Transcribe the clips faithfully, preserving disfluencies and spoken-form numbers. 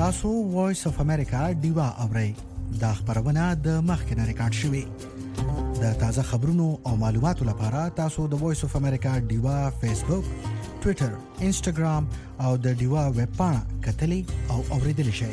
تاسو وایس اف امریکا ډیوا اورئ. دا خبرونه د مخکنه ریکارډ شوې. د تازه خبرونو او معلوماتو لپاره تاسو د وایس اف امریکا ډیوا فیسبوک، ټوئیټر، انسټاګرام او د ډیوا ویب پاڼه کتلې او اوریدل شئ.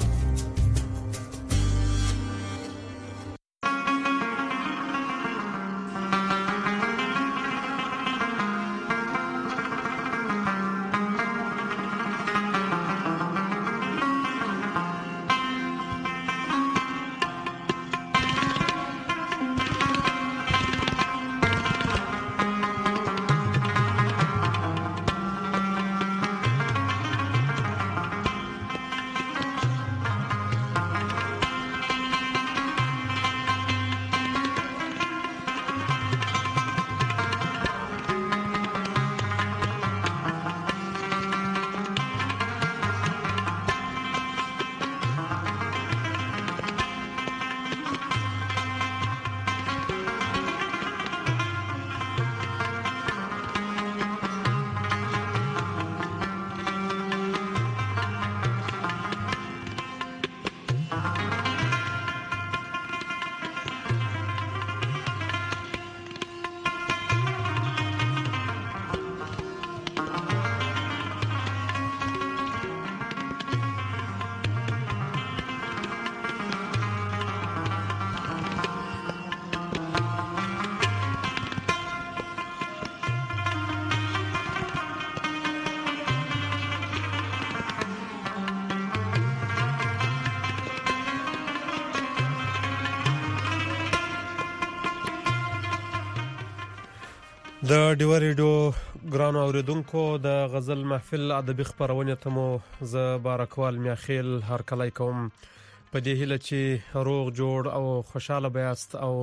د ډیوا ریډیو ګران اوریدونکو د غزل محفل ادبي خبرونه ته مو ز بارکوال میاخیل هر کله کوم په دې هیله چې روغ جوړ او خوشاله بیاست او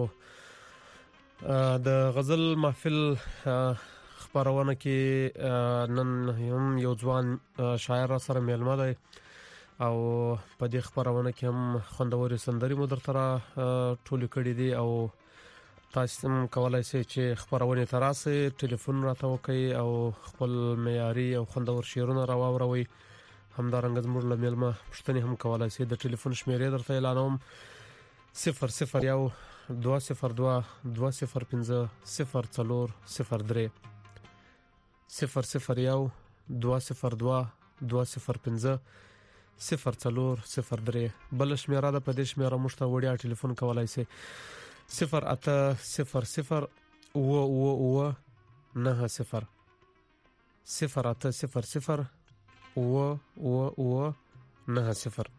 د غزل محفل خبرونه کې نن هم یو ځوان شاعر سره میلمه دی او په دې خبرونه کې هم خوندوري سندري مو درته ټولې کړې دي او تاسو هم کولای شئ چې خبرونه تراسه ټلیفون راته وکړئ او خپل معیاري او خوندور شعرونه راووروي. همدارنګه زموږ له میلمه پښتنې هم کولای شئ. د ټلیفون شمیرې درته اعلانوم: صفر صفر یو دوه صفر دوه دوه صفر پنځه صفر څلور صفر درې صفر صفر یو دوه صفر دوه دوه صفر پنځه صفر څلور صفر درې. بل شمیره د پدې شمیره مشته وړیا ټلیفون کولای شئ: صفر اته صفر صفر او او او نه صفر صفر اته صفر صفر او او او نه صفر.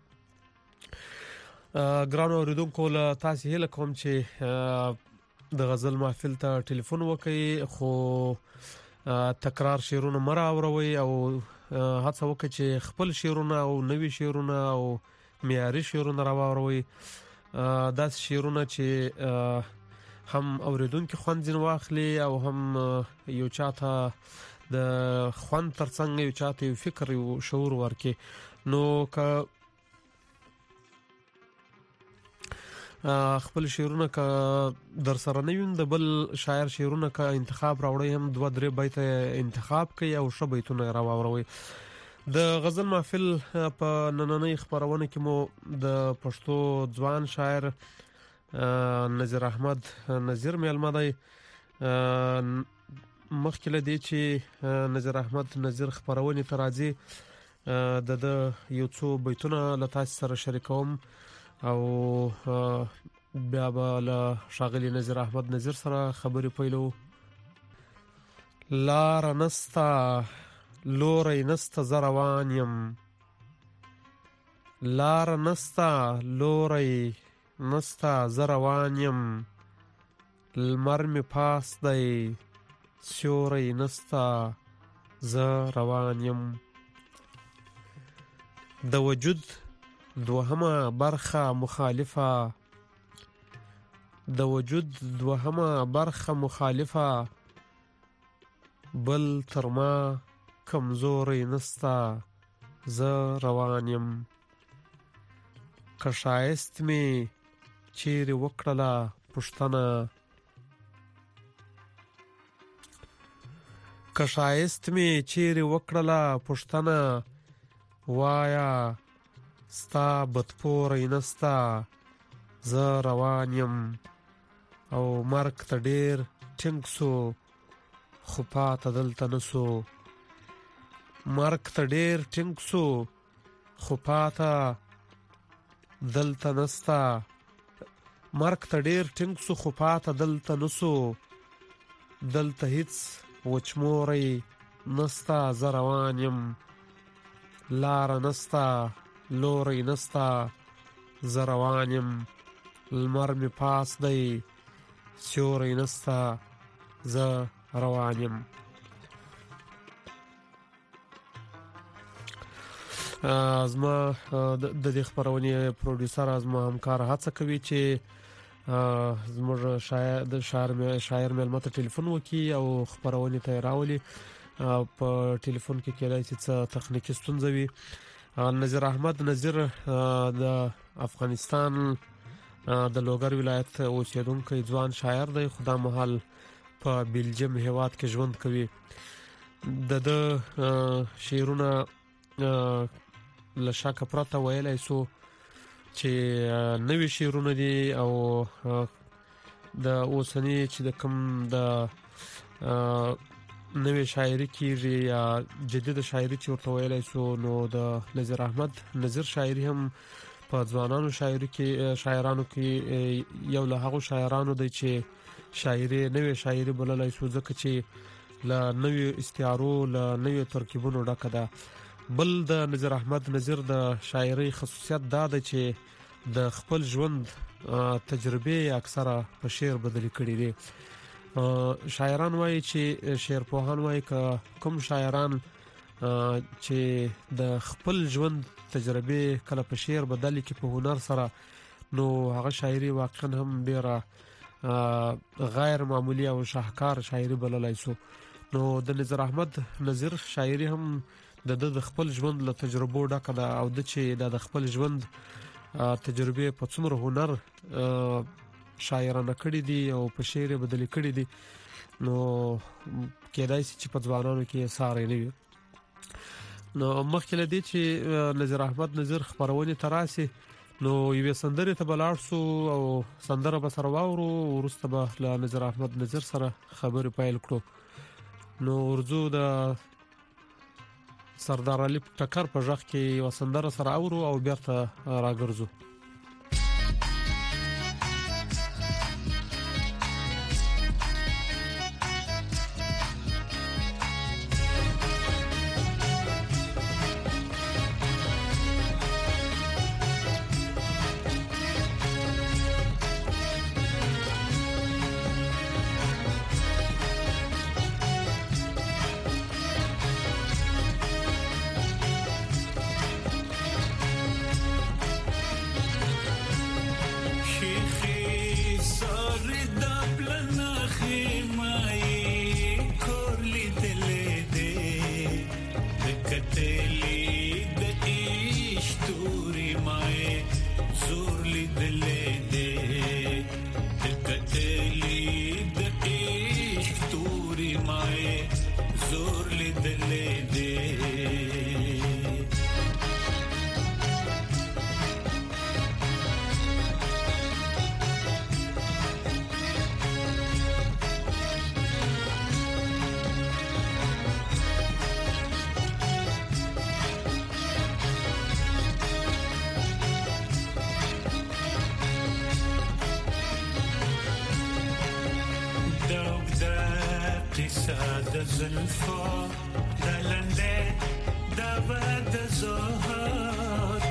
ګرانو اوریدونکو له تاسو هیله کوم چې د غزل محفل ته ټلیفون وکړئ خو تکرار شعرونه مره اوروي او هڅه وکړئ چې خپل شعرونه او نوي شعرونه او معیاري شعرونه راووروي. دا شعرونه چې هم اوریدونکو خوند ځین واخلي او هم یو چاته د خوند ترڅنګ یو چاته یو فکر او شعور ورکي. نو که خپل شعرونه که در سره نه وین د بل شاعر شعرونه که انتخاب راوړی هم دوه درې بیت انتخاب کوي او ښه بیتونه راووروي. د غزل محفل په نننۍ خبرونه کې مو د پښتو ځوان شاعر نذیر احمد نذیر میلمه دی. مخکې له دې چې نذیر احمد نذیر خبرونه ته راځي د د یو څو بیتونه له تاسو سره شریکوم او بیا به له شاغلی نذیر احمد نذیر سره خبرې پیلو. لار نستا لوري نستا زروان یم، لار نستا لوري نستا زروان یم، لمر می پاس دی سیوری نستا ز روان یم. د وجود دوهمه برخه مخالفه، د وجود دوهمه برخه مخالفه، بل تر ما کمزوری نستا ز روان یم. که شایست می چیرې وکړله پوښتنه، که شایست می چیرې وکړله پوښتنه، وایا ستا بدپورې نستا زه روان یم او مرګ ته ډېر ټینګ سو خو پاته دلته نسو مرګ ته ډېر ټینګ سو خو پاته دلته نستا مرګ ته ډېر ټینګ سو خو پاته دلته نسو دلته هیڅ وچمورې نستا زه روان یم لاره نستا لورې نستا زه روان یم لمر مې پاس دی سیوری نستا زه روان یم زما د دې خبرونې پروډوسر زما همکار هڅه کوي چې زموږ شاعر د شاعر شاعر مېلمه ته ټلیفون وکړي او خبرونې ته راولي په ټلیفون کې کېدای شي څه تخنیکی ستونزه وي نظیر احمد نظیر د افغانستان د لوګر ولایت اوسیدونکی ځوان شاعر دی خدا مهال په بلجیم هیواد کې ژوند کوي د د شعرونه لشاکه پرته ویلای سو چې نوې شعرونه دي او د اوسنی چې د کوم د نوې شاعري کیږي یا جدید شاعري چې ورته ویلای سو نو د نظیر احمد نظیر شاعري هم په ځوانانو شاعري کې شاعرانو کې یو له هغو شاعرانو دی چې شاعري نوې شاعري بللای سو ځکه چې له نوې استعارو له نوې ترکیبونو ډکه ده بل د نظیر احمد نظیر د شاعري خصوصیت دا ده چې د خپل ژوند تجربه اکثره په شعر بدلی کړي دي شاعران وایي چې شعر پوهان وایي ک کوم شاعران چې د خپل ژوند تجربه کله په شعر بدلی کې په هنر سره نو هغه شاعري واقعا هم ډیره غیر معمولی او شاهکار شاعري بللای سو نو د نظیر احمد نظیر شاعري هم د د خپل ژوند له تجربو ډکه ده او د چې د خپل ژوند تجربه په څومره هنر شاعرانه کړي دي او په شعر بدلی کړي دي نو کېدای شي چې په ځوانانو کې ساري نه وي نو مخکې لدی چې نظیر احمد نظیر خبرونه تراسي نو یو سندره ته بلاړ سو او سندره به سره واورو ورسته به له نظیر احمد نظیر سره خبرې پیل کړو نو ورزو د سردار علي ټکر په ځخ کې یو سندره سره اورو او بیرته راګرځو زلفا دلنده دبد زهر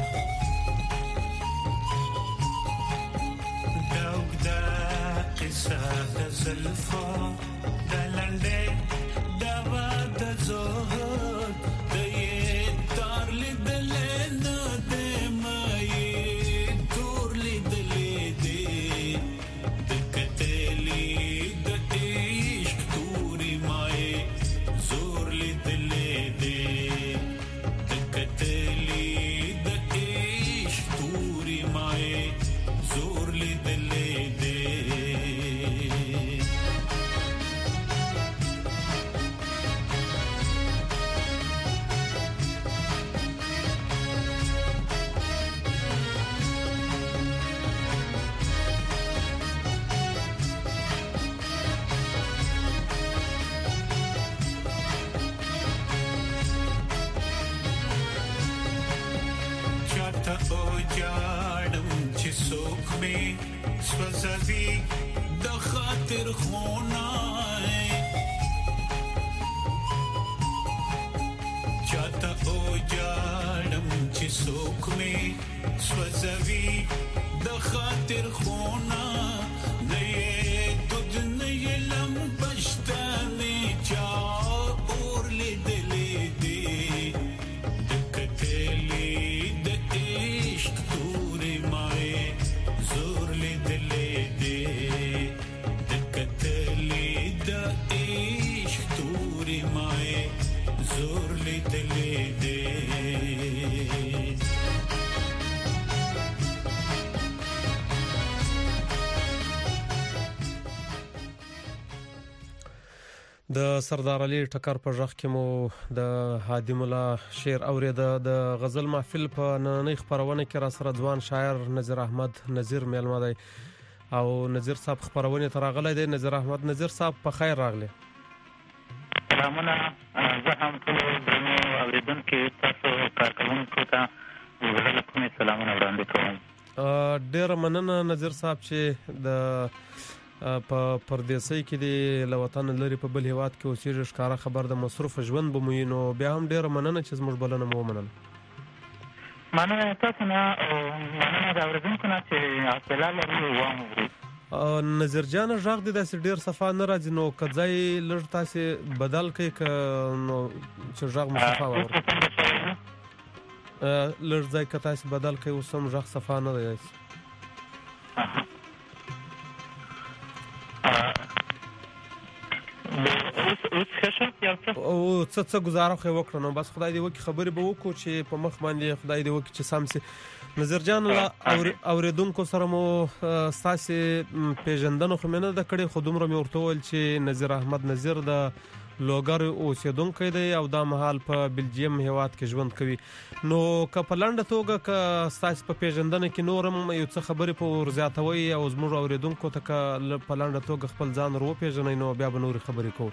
دوگ دا قصه زلفا دلنده دبد زهر دیه دار لیدله نده مایی دور لیدله دی دکتلی دتیش توری مایی زور لیدله دی دکتلی دتیش توری مایی زور لیدله دی جاړم چې څوک مې سوځوي د خاطر خونه چاته او جاړم چې څوک مې سوځوي د خاطر خونه نه یې دود نه یې لم بشتنې چا اور لیدلې دي د کتلې د عشق تورې مای زور لیدلې دي د کتلې د عشق تورې مای زور لیدلې دي د سردار علي ټکر په ژغ کې مو د هادي مولا شعر اوریده د غزل محفل په نننۍ خبرونه کې را سره ځوان شاعر نذیر احمد نذیر میلمه دی او نذیر صاحب خبرونه تراغله دی نذیر احمد نذیر صاحب په خیر راغلی سلامونه زه هم ټول درنو اوریدونکو تاسو کارکونکو ته زه کوم سلامونه وړاندې کوم ډیر مننه نذیر صاحب چې د په پردیسۍ کې د لوطن لري په بل هیواد کې اوسېږي ښکارا خبر د مصروف ژوند بموینو بیا هم ډیر مننه چې زموږ بلنه مو ومنله مننه تاسو نه مننه دا اوریدونکو نه چې حوصله لري واموري نظر جان ژغ د داسې ډیر صفه نه راځي نو کځای لږ تاسو بدل کړئ ک نو چې ژغ مصطفی وره لږ ځای ک تاسو بدل کړئ اوسم ژغ صفه نه دی او څه څه گزاره خو وکړو نو بس خدای دې وکي خبرې به وکړو چې په مخ باندې خدای دې وکي چې سم سي نظر جان اوریدونکو سره مو ساسي پیژندنه خو مینه د کړي خودمره مې ورته ول چې نذیر احمد نذیر د لوګر اوسیدونکو دی او د مهال په بلجیم هیواد کې ژوند کوي نو کپلانډ توګه ک ساسي په پیژندنه کې نورم یو څه خبرې په ورزیاتوي او زموږ اوریدونکو ته ک پلانډ توګه خپل ځان ورو پیژنې نو بیا به نور خبرې کوو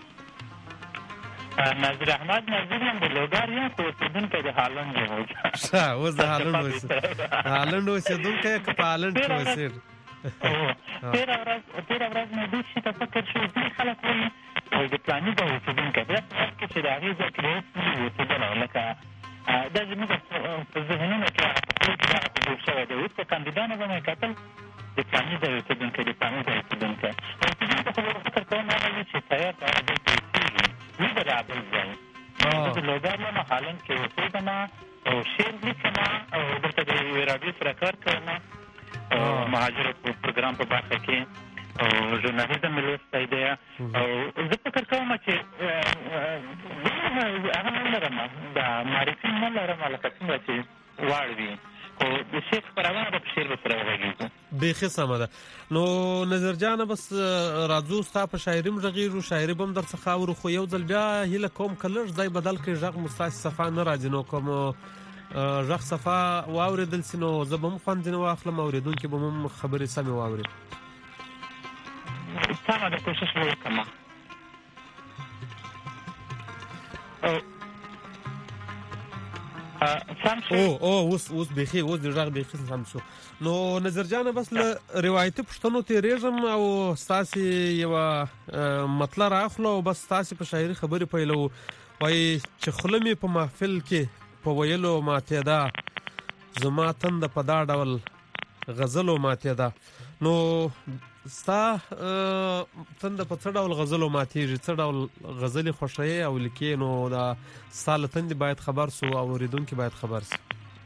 نذیر احمد نذیر هم د لوګر یو اوسیدونکی د هالند یو ښه اوس د هالند هالند اوسیدونکی که په هالند کې اوسېږي تېره ورځ تېره ورځ مې دې شي ته فکر شو ځینې خلک وایي د پلاني ځای اوسېدونکی بیا په وخت کې چې د هغې ځای کې اوسېدلی لکه دا زموږ په ذهنونو کې دغه جوړ شوی دی اوس په کاندیدانو به مې کتل د پلاني ځای اوسېدونکی د پلاني ځای اوسېدونکی اوسېدونکو خو به فکر کوم هغه وي چې تیار د هغه ځای کې اوسېږي وي به د هغه ځای زه د لوګر یم هالند کې اوسېږم او شعر لیکم او دلته د یوې راډیو سره کار کوم مهاجرو پروګرام په برخه کې او ژورنالیزم مې لوستی دی او زه فکر کوم چې هغه نه لرم د معرفي نه لرم لکه څنګه چې واړ وي خو د شعر خپرونه به په شعر به سره وغږېږو بیخي سمه ده نو نظر جانه بس راځو ستا په شاعري م غږېږو شاعري به م درڅخه اورو خو یو ځل بیا هیله کوم که لږ ځای بدل کړې غږ مو ستاسې صفا نه راځي نو کوم غږ صفا واورېدل سي نو زه به هم خوند ځینې واخلم اورېدونکي به هم خبرې سمې واوري سمه ده کوشش به وکړم او او اوس اوس بیخي اوس د غږ بیخي سم شو نو نظر جانه بس له روایتي پښتنو تیریږم او ستاسې یوه مطلع راخلو او بس ستاسې په شاعري خبرې پیلو وایي چې خوله مې په محفل کې په ویلو ماتېده زما تنده په دا ډول غزلو ماتېده نو ستا تنده په څه ډول غزلو ماتېږي څه ډول غزلې خوښوې او لیکې نو دا ستا له تندې باید خبر سو او اورېدونکي باید خبر سي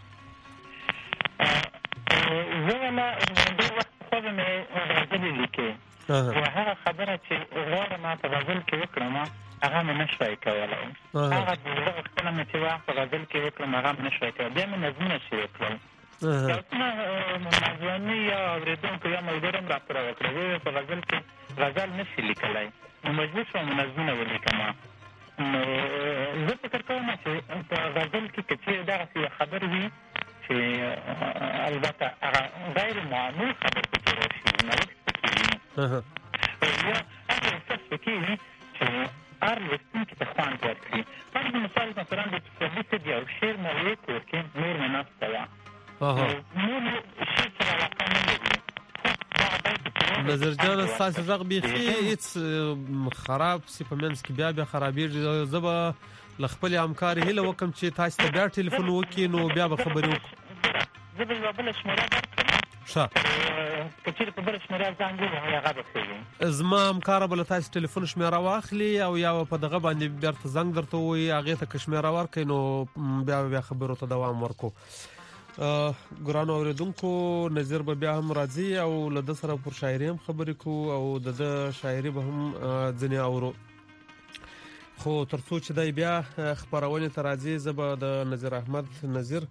زه والا ډېر وخت پخوا به مې غزلې لیکې خو هغه خبره چې غواړم په غزل کې وکړم هغه مې نه شوی کولی هغه د زړه غوښتنه مې چې وخت په غزل کې وکړم هغه مې نه شوی کولی بیا مې نظمونه شروع کړل یو څونه ناځواني یا اورېدونکو یا ملګرو هم راپوره وکړه ویې په غزل کې غزل نه شي لیکلی نو مجبور شوم نظمونه ولیکم نو زه فکر کوم چې په غزل کې که چېرې دغسې یو خبر وي چې البته هغه غیر معمول خبر پکې راشي نوښت پکې وي یا هغه احساس پکې وي چې هر لوستونکي ته خوند ورکړي فرض مثال مثلا د پسرلي صاحب یو شعر مې وکړ کې نور مې نسته وه نور شي سره علاقه نه لري. نظر جان ستاسو غږ بیخي هیڅ خراب سی په منځ کې بیا بیا خرابېږي. زه به له خپلې همکارې هیله وکړم چې تاسو ته بیا ټلیفون وکړي نو بیا به خبرې وکړو. زه به یوه بله شمېره درکړم، ښه که چېرې په بله شمېره زنګ ووهئ هغه به ښه وي. زما همکاره به له تاسو ټلیفون شمېره واخلي او یا به په دغه باندې بېرته زنګ درته ووایي، هغې ته که شمېره ورکړئ نو بیا به بیا خبرو ته دوام ورکړو. ګرانو اورېدونکو، نظیر به بیا هم راځي او له ده سره پر شاعري هم خبرې کوو او د ده شاعري به هم ځینې اورو. خو تر څو چې دی بیا خپرونې ته راځي، زه به د نظیر احمد نظیر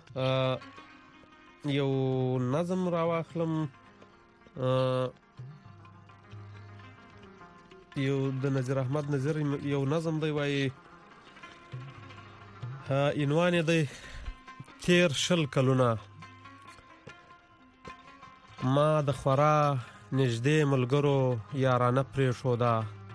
یو نظم راواخلم. یو د نظیر احمد نظیر یو نظم دی، وایي عنوان یې دی تیر شل کلونه. ما د خورا نږدې ملګرو یارانه پرېښوده،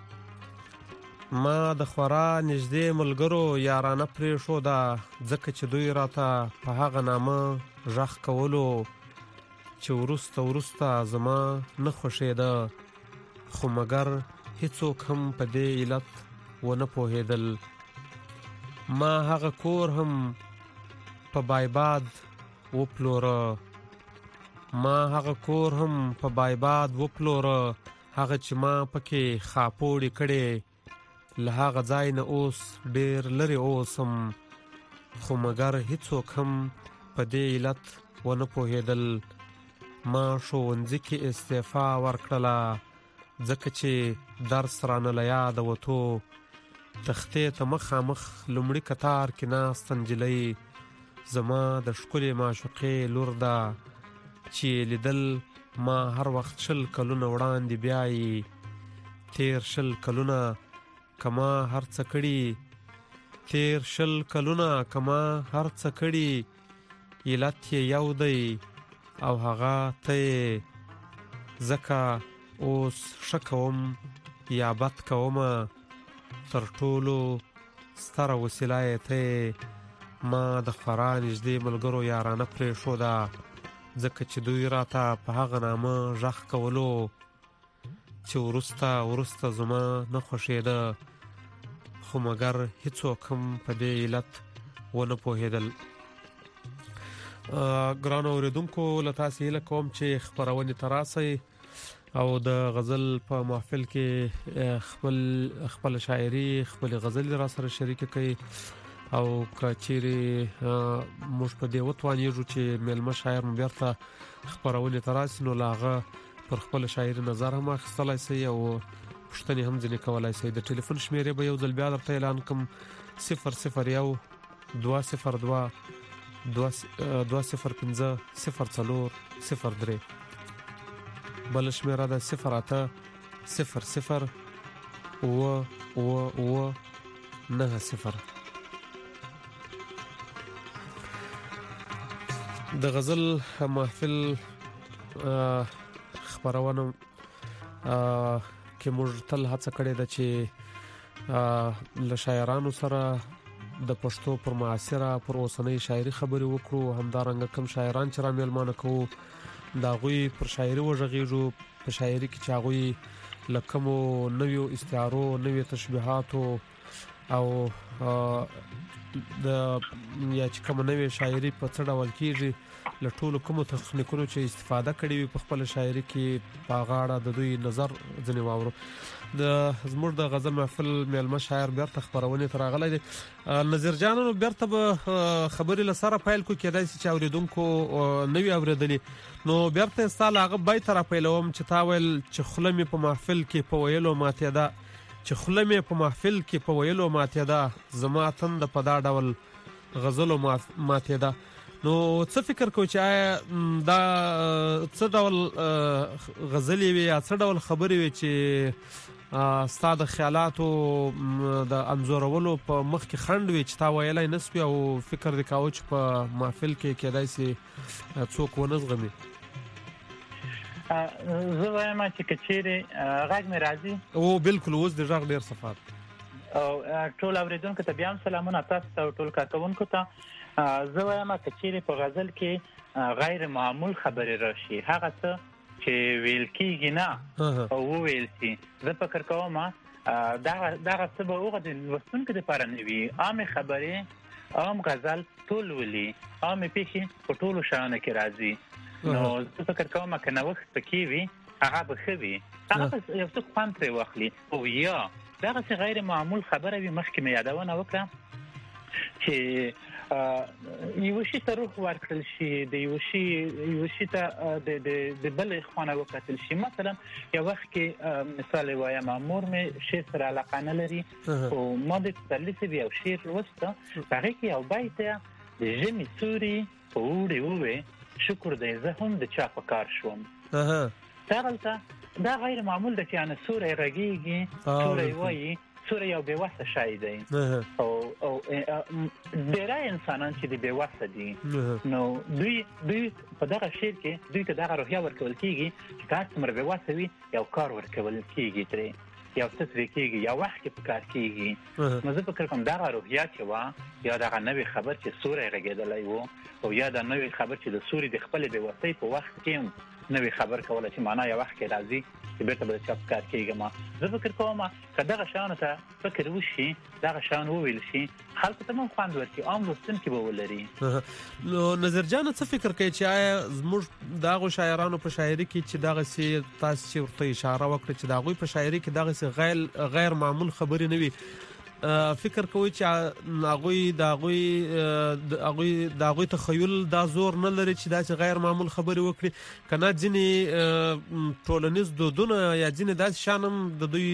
ما د خورا نږدې ملګرو یارانه پرېښوده، ځکه چې دوی راته په هغه نامه غږ کولو چې وروسته وروسته زما نه خوښېده، خو مګر هیڅوک هم په دې علت ونه پوهېدل. ما هغه کور هم په بایباد وپلوره، ما هغه کور هم په بایباد وپلوره، هغه چې ما پکې خاپوړې کړې، له هغه ځای نه اوس ډېر لرې اوسم، خو مګر هیڅوک هم په دې علت ونه پوهېدل. ما ښوونځي کې استعفا ورکړله، ځکه چې درس رانه له یاده وتو، تختې ته مخامخ لومړي کتار کې ناسته نجلۍ زما د ښکلې معشوقې لور ده، چې لیدل ما هر وخت شل کلونه وړاندې بیایي. تیر شل کلونه کما هر څه کړي، تیر شل کلونه کما هر څه کړي، علت یې یو دی او هغه ته یې، ځکه اوس ښه کوم یا بد کومه، تر ټولو ستره وسیله یې ته یې. ما د خورا نږدې ملګرو یارانه پرېښوده، ځکه چې دوی راته په هغه نامه غږ کولو چې وروسته وروسته زما نه خوښېده، خو مګر هیڅوک هم په دې علت ونه پوهېدل. ګرانو اورېدونکو، له تاسې هیله کوم چې خپرونې ته راسئ او د غزل په محفل کې خپل خپل شاعري خپل غزل را سره شریک کړئ، او که چیرې موږ په دې وتوانیږو چې میلمه شاعر مو بیرته خپرونې ته راسي، نو له هغه پر خپل شاعري نظر هم اخیستلی شئ او پوښتنې هم ځینې کولی شئ. د ټلیفون شمېرې به یو ځل بیا درته اعلان کړم: صفر صفر یو دوه صفر دوه دوه صفر پنځه صفر څلور صفر درې. بله شمېره ده صفر اته صفر صفر اوه اوه اوه نهه صفر. د غزل محفل خپرونه کې موږ تل هڅه کړې ده چې له شاعرانو سره د پښتو پر معاصره پر اوسنۍ شاعري خبرې وکړو، همدارنګه کوم شاعران چې را میلمانه کوو د هغوی پر شاعري وغږیږو، په شاعري کې چې هغوی له کومو نویو استعارو، نویو تشبیهاتو او د یا چې کومه نوې شاعري په څه ډول کېږي، له ټولو کومو تخنیکونو چې استفاده کړې وي په خپل شاعري کې، په هغه اړه د دوی نظر ځینې واورو. د زموږ د غزل محفل میلمه شاعر بیرته خپرونې ته راغلی دی. نظیر جانانو، بیرته به خبرې له سره پیل کړو، کېدای شي چې اورېدونکو نه وي اورېدلي، نو بیرته یې ستا له هغه بیته را پیلوم چې تا ویل چې خوله مې په محفل کې په ویلو ماتېده، چې خوله مې په محفل کې په ویلو ماتېده، زما تنده په دا ډول غزلو ماتېده. نو څه فکر کوي چې آیا دا څه ډول غزلې وي یا څه ډول خبرې وي چې ستا د خیالاتو د انځورولو په مخ کې خنډ وي چې تا ویلی نه سوي او فکر دې کاوه چې په محفل کې کېدای شي څوک ونه زغمي؟ زه وایم چې که چیرې غږ مې راځي؟ او بالکل، اوس د غږ ډېر صفات. او ټول اوریدونکو ته بیا هم سلامونه، تاسو ته ټول کارکونکو ته. زه وایم که چیرې په غزل کې غیر معمول خبرې راشي، هغه څه چې ویل کېږي نه او وویل شي، زه فکر کوم دغه دغه څه به هغه د لوستونکو دپاره نه وي. عامې خبرې، عام غزل ټول ولي، عامې پېښې په ټولو شیانو کې راځي. نو زه فکر کوم که نوښت پکې وي هغه به ښه وي، هغه به یو څه خوند ترې واخلي. او یا دغسې غیر معمول خبره وي، مخکې مې یادونه وکړه چې یو شي ته روح ورکړل شي، د یو شي یو شي ته د د بلې خوا نه وکتل شي. مثلا یو وخت کې مثال وایم، مور مې شعر سره علاقه نه لري، خو ما د پسرلي صاحب یو شعر لوسته، په هغې کې یو بیت دی: د ژمي سوري په اوړي ووې، شکر دی زه هم د چا په کار شوم. دغلته دا غیر معمول ده چې یعنې سوری غږېږي، سوری وایي، سوری یو بېوسه شی دی. او او ډېری انسانان چې د بېوسه دي، نو دوی دوی په دغه شعر کې دوی ته دغه روحیه ورکول کېږي چې که هر څومره بېوسه وي یو کار ورکول کېږي ترې، یو څه ترې کېږي، یو وخت کې په کار کېږي. نو زه فکر کوم دغه روحیه چې وه، یا دغه نوې خبر چې سوری غږېدلی و، او یا دا نوې خبر چې د سوري د خپلې بېوسۍ په وخت کې هم نوې خبر کوله چې معنا یو وخت کې راځي چې بیرته به د چا په کار کېږم. زه فکر کوم که دغه شیانو ته فکر وشي، دغه شیان وویل شي، خلکو ته هم خوند ورکړي، عام لوستونکي به ولري. نو نظر جانه څه فکر کوي چې آیا زموږ د هغو شاعرانو په شاعري کې چې دغسې تاسو چې ورته اشاره وکړه چې د هغوی په شاعري کې دغسې غیر غیر معمول خبرې نه وي، فکر کوي چې هغوی د هغوی د هغوی د هغوی تخیل دا زور نه لري چې داسې غیر معمول خبرې وکړي، که نه ځینې ټولنیز دودونه یا ځینې داسې شیان هم د دوی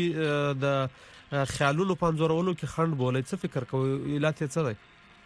د خیالونو په انځورولو کې خنډ بولي؟ څه فکر کوي؟ علت یې څه دی؟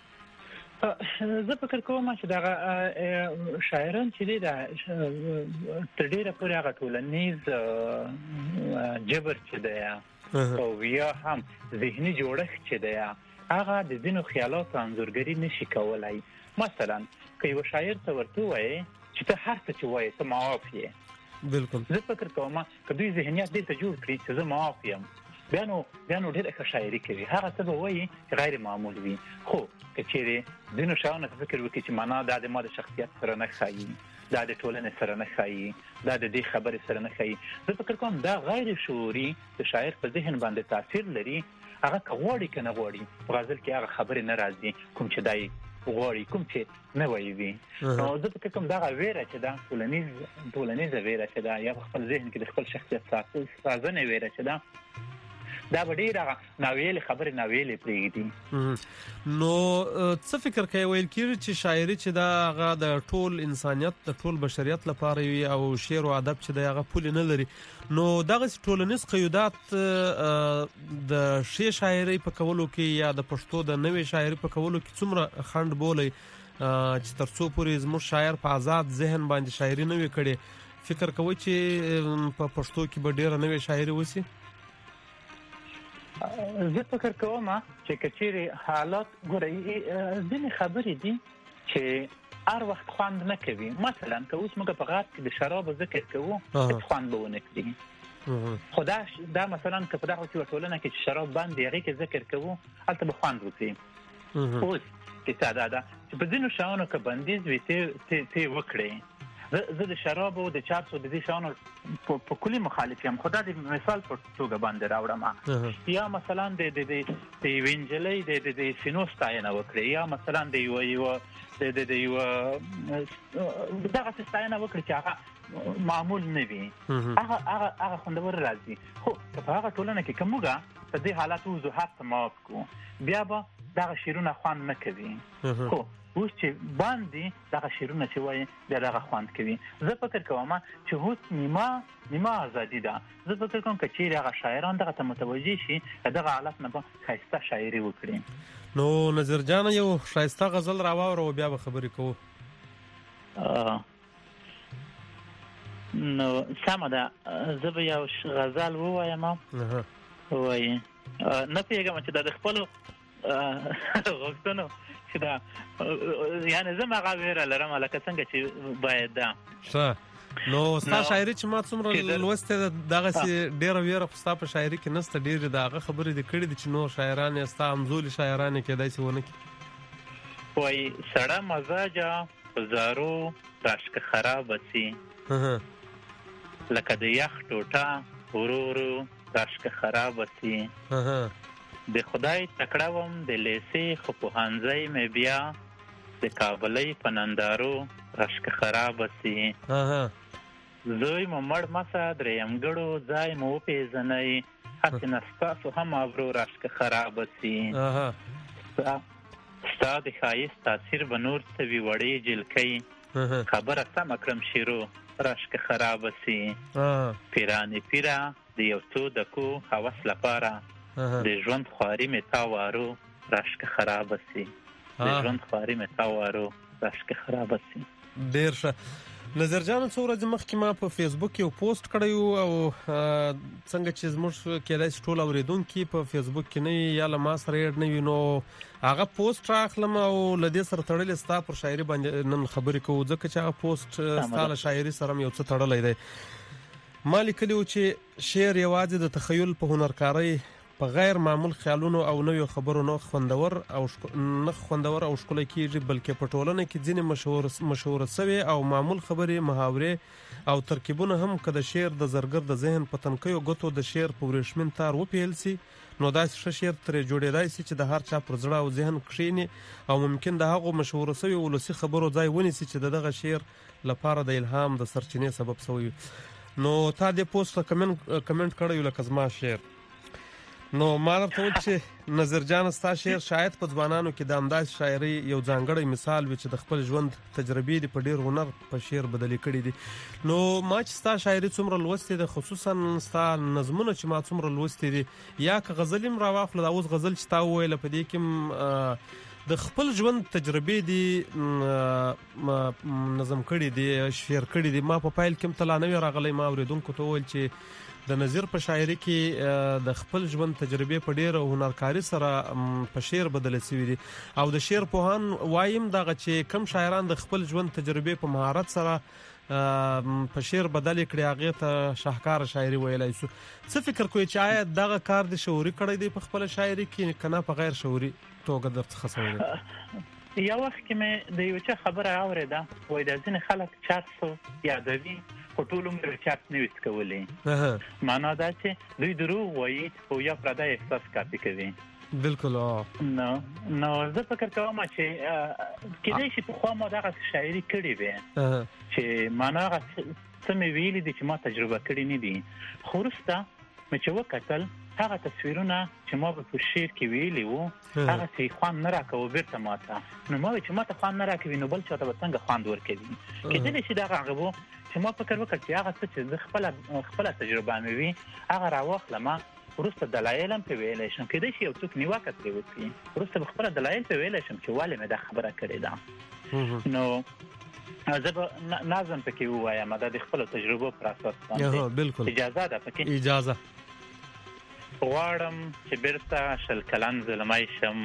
زه فکر کوم چې دغه شاعران چې دی تر ډېره پورې هغه ټولنیز جبر چې دی او یا هم ذهني جوړښت چې دی هغه د ځینو خیالاتو انځورګري نشي کولی. مثلا که یو شاعر ته ورته ووایي چې ته هر څه چې وایې ته معاف یې، بالکل زه فکر کوم که دوی ذهنیت دې ته جوړ کړي چې زه معاف یم، بیا نو بیا نو ډېره ښه شاعري کوي، هغه څه به وایي چې غیر معمول وي. خو که چیرې ځینو شیانو ته فکر وکړي چې معنا دا د ما د شخصیت سره نه ښایي، دا د ټولنې سره نه ښایي، دا د دې خبرې سره نه ښایي، زه فکر کوم دا غیر شعوري د شاعر په ذهن باندې تاثیر لري. هغه که غواړي که نه غواړي په غزل کې هغه خبرې نه راځي کوم چې دی غواړي، کوم چې نه وایي وي. نو زه فکر کوم دغه ویره چې ده ټولنیز ټولنیزه ویره چې ده، یا په خپل ذهن کې د خپل شخصیت سازنې ویره چې ده، دا به ډېره ناویلې خبرې ناویلې پرېږدي. نو څه فکر کوي ویل کېږي چې شاعري چې ده هغه د ټول انسانیت د ټول بشریت لپاره وي او شعر او ادب چې دی هغه پولې نه لري، نو دغسې ټولنیز قیودات د ښې شاعرۍ په کولو کې یا د پښتو د نوې شاعرۍ په کولو کې څومره خنډ بولی چې تر څو پورې زموږ شاعر په آزاد ذهن باندې شاعري نه وي کړې؟ فکر کوئ چې په پښتو کې به ډېره نوې شاعري وسي؟ زه فکر کوم چې که چیرې حالات ګورئ، ځینې خبرې دي چې هر وخت خوند نه کوي. مثلا که اوس موږ په غرب کې د شرابو ذکر کوو، هېڅ خوند به ونه کړي. خو دا دا مثلا که په دغه ټولنه کې چې شراب بند دی هغې کې ذکر کوو، هلته به خوند وکړي. اوس کیسه دا ده چې په ځینو شیانو که بندیز وي ته وکړې. زه د شرابو د چاپسو د دې شیانو په کلي مخالف یم، خو دا د مثال په توګه باندې راوړم. یا مثلا د یوې نجلۍ د سینو ستاینه وکړي، یا مثلا د یوه د یوه دغسې ستاینه وکړي چې هغه معمول نه وي، هغه خوندور راځي. خو که په هغه ټولنه کې که موږ په دې حالت وضوحات ته موافق کړو، بیا به دغه شعرونه خوند نه کوي. خو اوس چې باندې دغه شعرونه چې وایي بیا دغه خوند کوي. زه فکر کوم چې اوس نیمه نیمه ازادي ده. زه فکر کوم که چیرې هغه شاعران دغه ته متوجه شي، دغه حالت نه به ښایسته شاعري وکړي. نو نظر جانه یو ښایسته غزل راواوره او بیا به خبرې کوو. نو سمه ده، زه به یو غزل ووایم. وایي نه پوهېږم چې دا د خپلو غوښتنو چې دا یعنې زه هم هغه ویره لرم لکه څنګه چې باید ده. ښه نو ستا شاعري چې ما څومره لوسته دغه سي ډیره ویره خو ستا په شاعري کې نسته ډیره دغه خبرې د کړې دي چې نو شاعران یې ستا همزولي شاعران کې دای څه ونه کی وای سړه مزاجه زارو راشک خراب سي لکه د یخ ټوټه ورورو راشک خراب سي د خدای تکړوم د لیسې خو په هنځي مې بیا د کابلې پنندارو راشک خراب سي زوی مو مړ مسا دریم ګړو ځای مو پیژنئ حتی نستاسو هم ابرو راشک خراب سي ستا د ښایست تاثیر به نور څه وي وړې جلکۍ خبره سمه کړم شیرو راشک خراب سي پیرانې پیره د یو څو دکو هوس لپاره د ژوند خواري مې تا وارو راشک خراب سي د ژوند خواري مې تا وارو راشک خراب سي. ډیر ښه. نظر جان څو ورځې مخکې ما په فیسبوک یو پوسټ کړی او څنګه چې زموږ کېدای شي ټول اورېدونکي په فیسبوک کې نه یا له ما سره یې نه وي نو هغه پوسټ راخلم او له دې سره تړلې ستا پر شاعري باندې نن خبرې کوو ځکه چې هغه پوسټ ستا له شاعري سره یو څه تړلی دی. ما لیکلي و چې شعر یوازې د تخیل په هنرکارۍ په غیر معمول خیالونو او نویو خبرو نه خوندور او نه خوندور او ښکلی کیږي بلکې په ټولنه کې ځینې مشهور مشهوره سوي او معمول خبرې محاورې او ترکیبونه هم که د شعر د زرګر د ذهن په تنکیو ګوتو د شعر په ورېښمین تار وپیل سي نو داسې ښه شعر ترې جوړېدای سي چې د هر چا پر زړه او ذهن کښېني او ممکن د هغو مشهوره سوي ولسي خبرو ځای ونیسي چې د دغه شعر لپاره د الهام د سرچینې سبب سوی. نو تا دې پوسټ ته کمنټ کمنټ کړی لکه زما شعر نو ما درته وویل چې نظر جان ستا شعر شاید په ځوانانو کې د همداسې شاعري یو ځانګړی مثال وي چې د خپل ژوند تجربې دي په ډېر هنر په شعر بدلې کړي دي. نو ما چې ستا شاعري څومره لوستې ده خصوصا ستا نظمونه چې ما څومره لوستې دي یا که غزل هم راواخله دا اوس غزل چې تا وویله په دې کې د خپل ژوند تجربې دي نظم کړي دي شعر کړي دي. ما په پایل کې هم ته لا نه وې راغلی ما اورېدونکو ته وویل چې د نظیر په شاعري کې د خپل ژوند تجربې په ډیره هنرکاري سره په شعر بدل شوي دي او د شعر پوهان وایم دغه چې کم شاعران د خپل ژوند تجربې په مهارت سره په شعر بدل کړي هغه ته شاهکار شاعري ویلای شو. څه فکر کوئ چې آیا دغه کار د شعوري کړی دی په خپل شاعري کې کنه په غیر شعوري توګه درڅخه شوی دی؟ یو وخت کې مې د یو څه خبره اورېده وای د ځینې خلک چارڅو یادوي خو ټول عمر چارت نه وي څکولی معنا دا چې دوی دروغ وایي او یا پردی احساس کاپي کوي. بالکل. نو نو زه فکر کوم چې کېدای شي پخوا ما دغه شاعري کړې وي چې معنا هغه څه مې ویلي دي چې ما تجربه کړې نه دي خو وروسته مې چې وکتل هغه تصویرونه چې ما په شعر کې ویلي وو هغه چې خوند نه راکوي بیرته ماته نو ما چې ماته خوند نه راکوي نو بل چاته به څنګه خوند ورکوي. کېدای شي دغه هغه وو چې ما فکر وکړ چې هغه څه چې زه خپله خپله تجربه مې وي هغه راواخلم وروسته دلایل هم پرې ویلی شم. کېدای شي یو څوک نیوکه ترې وکړي وروسته به خپله دلایل پرې ویلی شم چې ولې مې دا خبره کړې ده. نو زه به نظم پکې ووایم دا د خپلو تجربو پر اساس باندې. بالکل. اجازه ده پکې؟ اجازه. غواړم چې بیرته شل کلن زلمی شم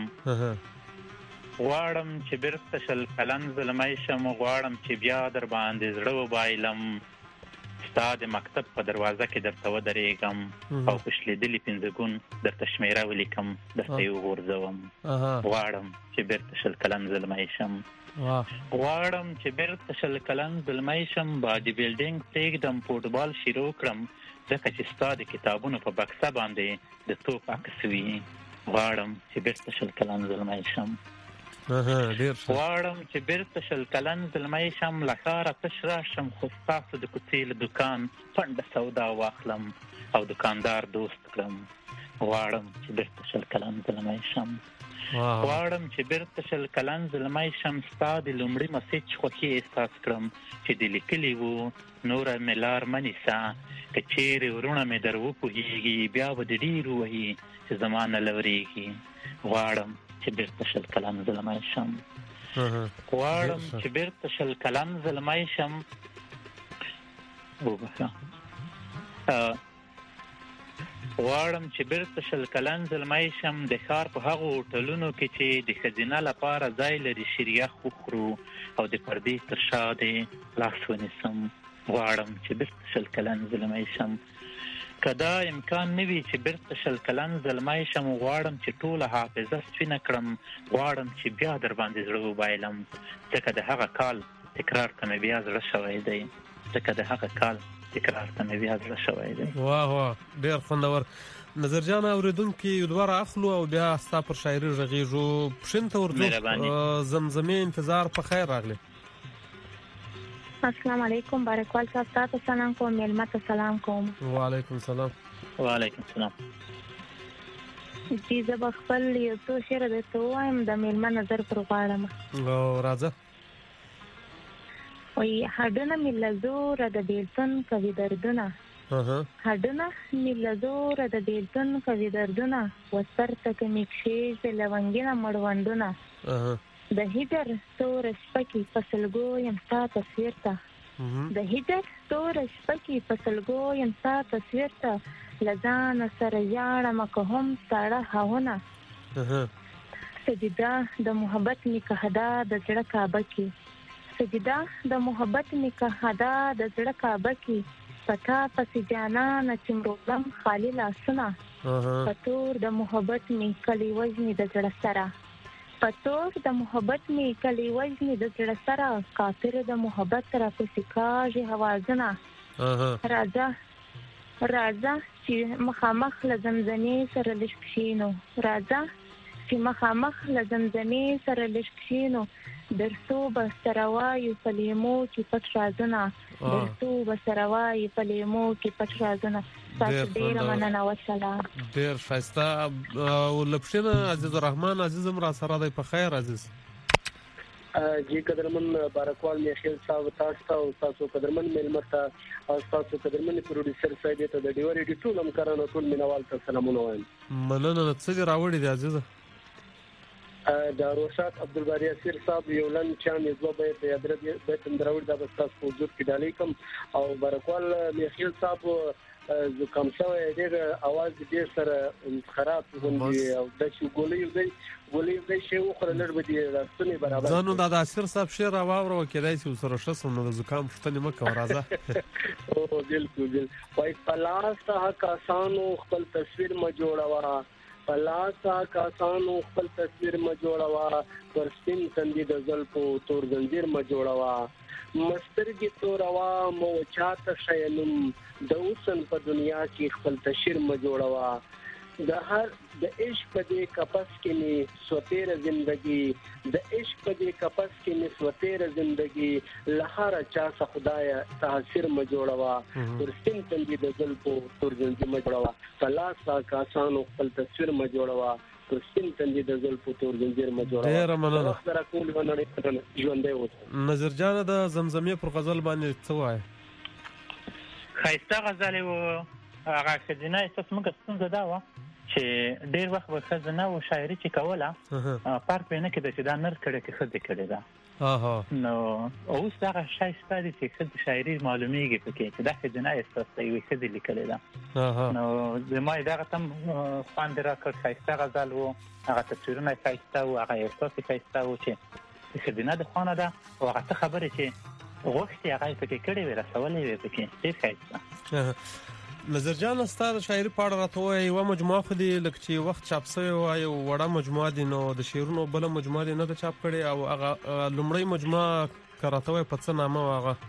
غواړم چې بیرته شل کلن زلمی شم غواړم چې بیا در باندې زړه وبایلم ستا د مکتب په دروازه کې درته ودرېږم او په شلېدلي پنځه ګون درته شمېره ولیکم درته یې وغورځوم. غواړم چې بیرته شل کلن زلمی شم غواړم چې بیرته شل کلن زلمی شم باډي بلډینګ پرېږدم فوټبال شروع کړم ځکه چې ستا د کتابونو په بکسه باندې د توپ عکس وي. غواړم چې بیرته شل کلن زلمی شم غواړم چې بیرته شل کلن زلمی شم له ښاره تش راشم خو ستاسو د کوڅې له دوکان پنډه سودا واخلم او دوکاندار دوست کړم. غواړم چې بیرته شل کلن زلمی شم غواړم چې بیرته شل کلن زلمی شم ستا د لومړي مسیج خوښي احساس کړم چې د لیکلي وو نوره مې لار مه نیسه که چیرې ورونه مې در وپوهېږي بیا به د ډېرو وهي چې زما نه لورېږي. غواړم چې بیرته شل کلن زلمی شم غواړم چې بیرته شل کلن زلمی شم غواړم چې بیرته شل کلن زلمی شم د ښار په هغو هوټلونو کې چې د ښځینه لپاره ځای لري شیریخ وخورو او د پردې تر شا دې لاس ونیسم. غواړم چې بیرته شل کلن زلمی شم. که دا امکان نه وي چې بیرته شل کلن زلمی شم، غواړم چې ټوله حافظه سپینه کړم، غواړم چې بیا در باندې زړه وبایلم، ځکه د هغه کال تکرار ته مې بیا زړه شوی دی، ځکه د هغه کال تکرار ته مې بیا زړه شوی دی. واه واه، ډېر خوندور. نظر جان اوریدونکي دواره اخلو او بیا ستا پر شاعري غږیږو. پښین ته ورځو. زمزمې انتظار په خیر راغلی. السلام علیکم، بارکوال صاحب تاسو سلام کوم، میلمه ته سلام کوم. وعلیکم السلام. وعلیکم السلام. چې زه به خپل یو څو شعر درته ووایم، د میلمه نظر پر غواړم. او راځه. وایي هډونه مې له زوره د بېلتون کوي دردونه، هډونه مې له زوره د بېلتون کوي دردونه، وسر ته که مې کښېږدې لونګینه مړوندونه، د هجر تور شپه کې په سلګو یم ستا تصویر ته، د هجر تور شپه کې په سلګو یم ستا تصویر ته، له ځانه سره ژاړمه که هم ساړه هاونه، سجده د محبت مې کهدا د زړه کعبه کې، سجده د محبت مې کهدا د زړه کعبه کې، په تا پسې جانانه چې مروړم خالي لاسونه، په تور د محبت مې کلي وژني د زړه سره، په تور د محبت مې کلي وژني د زړه سره، کافر د محبت را پسې کاږي هوازونه، راځه راځه چې مخامخ له زمزمې سره لږ کښېنو، راځه چې مخامخ له زمزمې سره لږ کښېنو، درڅو به سره وایو په لیمو کې پټ رازونه، درڅو به سره وایو په لیمو کې پټ رازونه. تاسو ډېره مننه، وسلام. ډېر ښایسته. او له پښینه عزیز الرحمن عزیزم را سره دی. په خیر عزیز. جی قدرمن بارکوال میخیل صاحب تاسو ته او تاسو قدرمن میلمه ته او تاسو قدرمن پروډوسر صاحب ته د ډیوري ډی ټول همکارانو ټول مینوال ته سلامونه وایم. مننه. څه دی راوړی دی عزیزه؟ د روشات عبدالباری اسیر صاحب یو لن چان یو بیت یادره بیت اندراوړ د بستاس په حضور کې ډالې کوم او بارکوال میخیل صاحب زکام شوی ډېر اواز ډېر سره خراب غوندي او د چې ګولې دی ګولې دی شی وخوره لږ به دې راستنې برابر ځانو د اسیر صاحب شعر راوړو کېدای چې سره شسم نو د زکام پښتنې مکه راځه. او بالکل بالکل. وای پلاس ته کاسانو خپل تصویر ما جوړوا، پلاس ته کاسانو خپل تصویر ما جوړوا، پر سپین تندي د زلفو تور زنجیر ما جوړوا، مسترګې توروا مو چاته شینم، د اوسن په دنیا کې خپل تشیر ما جوړوا، د هر د عشق په دې کپس کې می سوتیر زندگی، د عشق په دې کپس کې می سوتیر زندگی، لهاره چا څخه خدای تاثیر ما جوړوا، پر سپین تندي د زلفو تور زنجیر ما جوړوا، پلاس ته کاسانو خپل تصویر ما جوړوا، پر سپین تندي د زلفو تور زنجیر ما جوړوا. ډېره مننه. سره کول ونه ژوندې و. نظر جان د زمزمې پر غزل باندې څه وایي؟ ښایسته غزل و. هغه ښځینه احساس موږ ستونزه دا وه چې ډېر وخت به ښځینه و شاعري چې کوله فرق پرې نه کېده چې دا نر کړې که ښځې کړې ده. نو اوس دغه شی شته دی چې ښځې شاعري معلومیږي پکې چې دا ښځینه احساس دی یوې ښځې لیکلې ده. نو زما یې دغه ته هم خوند یې راکړ. ښایسته غزل و، هغه تصویرونه یې ښایسته و، هغه احساس یې ښایسته و چې ښځینه د خوانه ده او هغه څه خبرې چې غوښتې هغه یې پکې کړې وې رسولې وې پکې ډېر ښایسته. نظر جان ستا د شاعري په اړه راته ووایه. یوه مجموعه خو دې لکه چې وخت چاپ شوې وه، یو وړه مجموعه دي، نو د شعرونو بله مجموعه دې نه ده چاپ کړې او هغه لومړۍ مجموعه که راته وایې په څه نامه وه هغه؟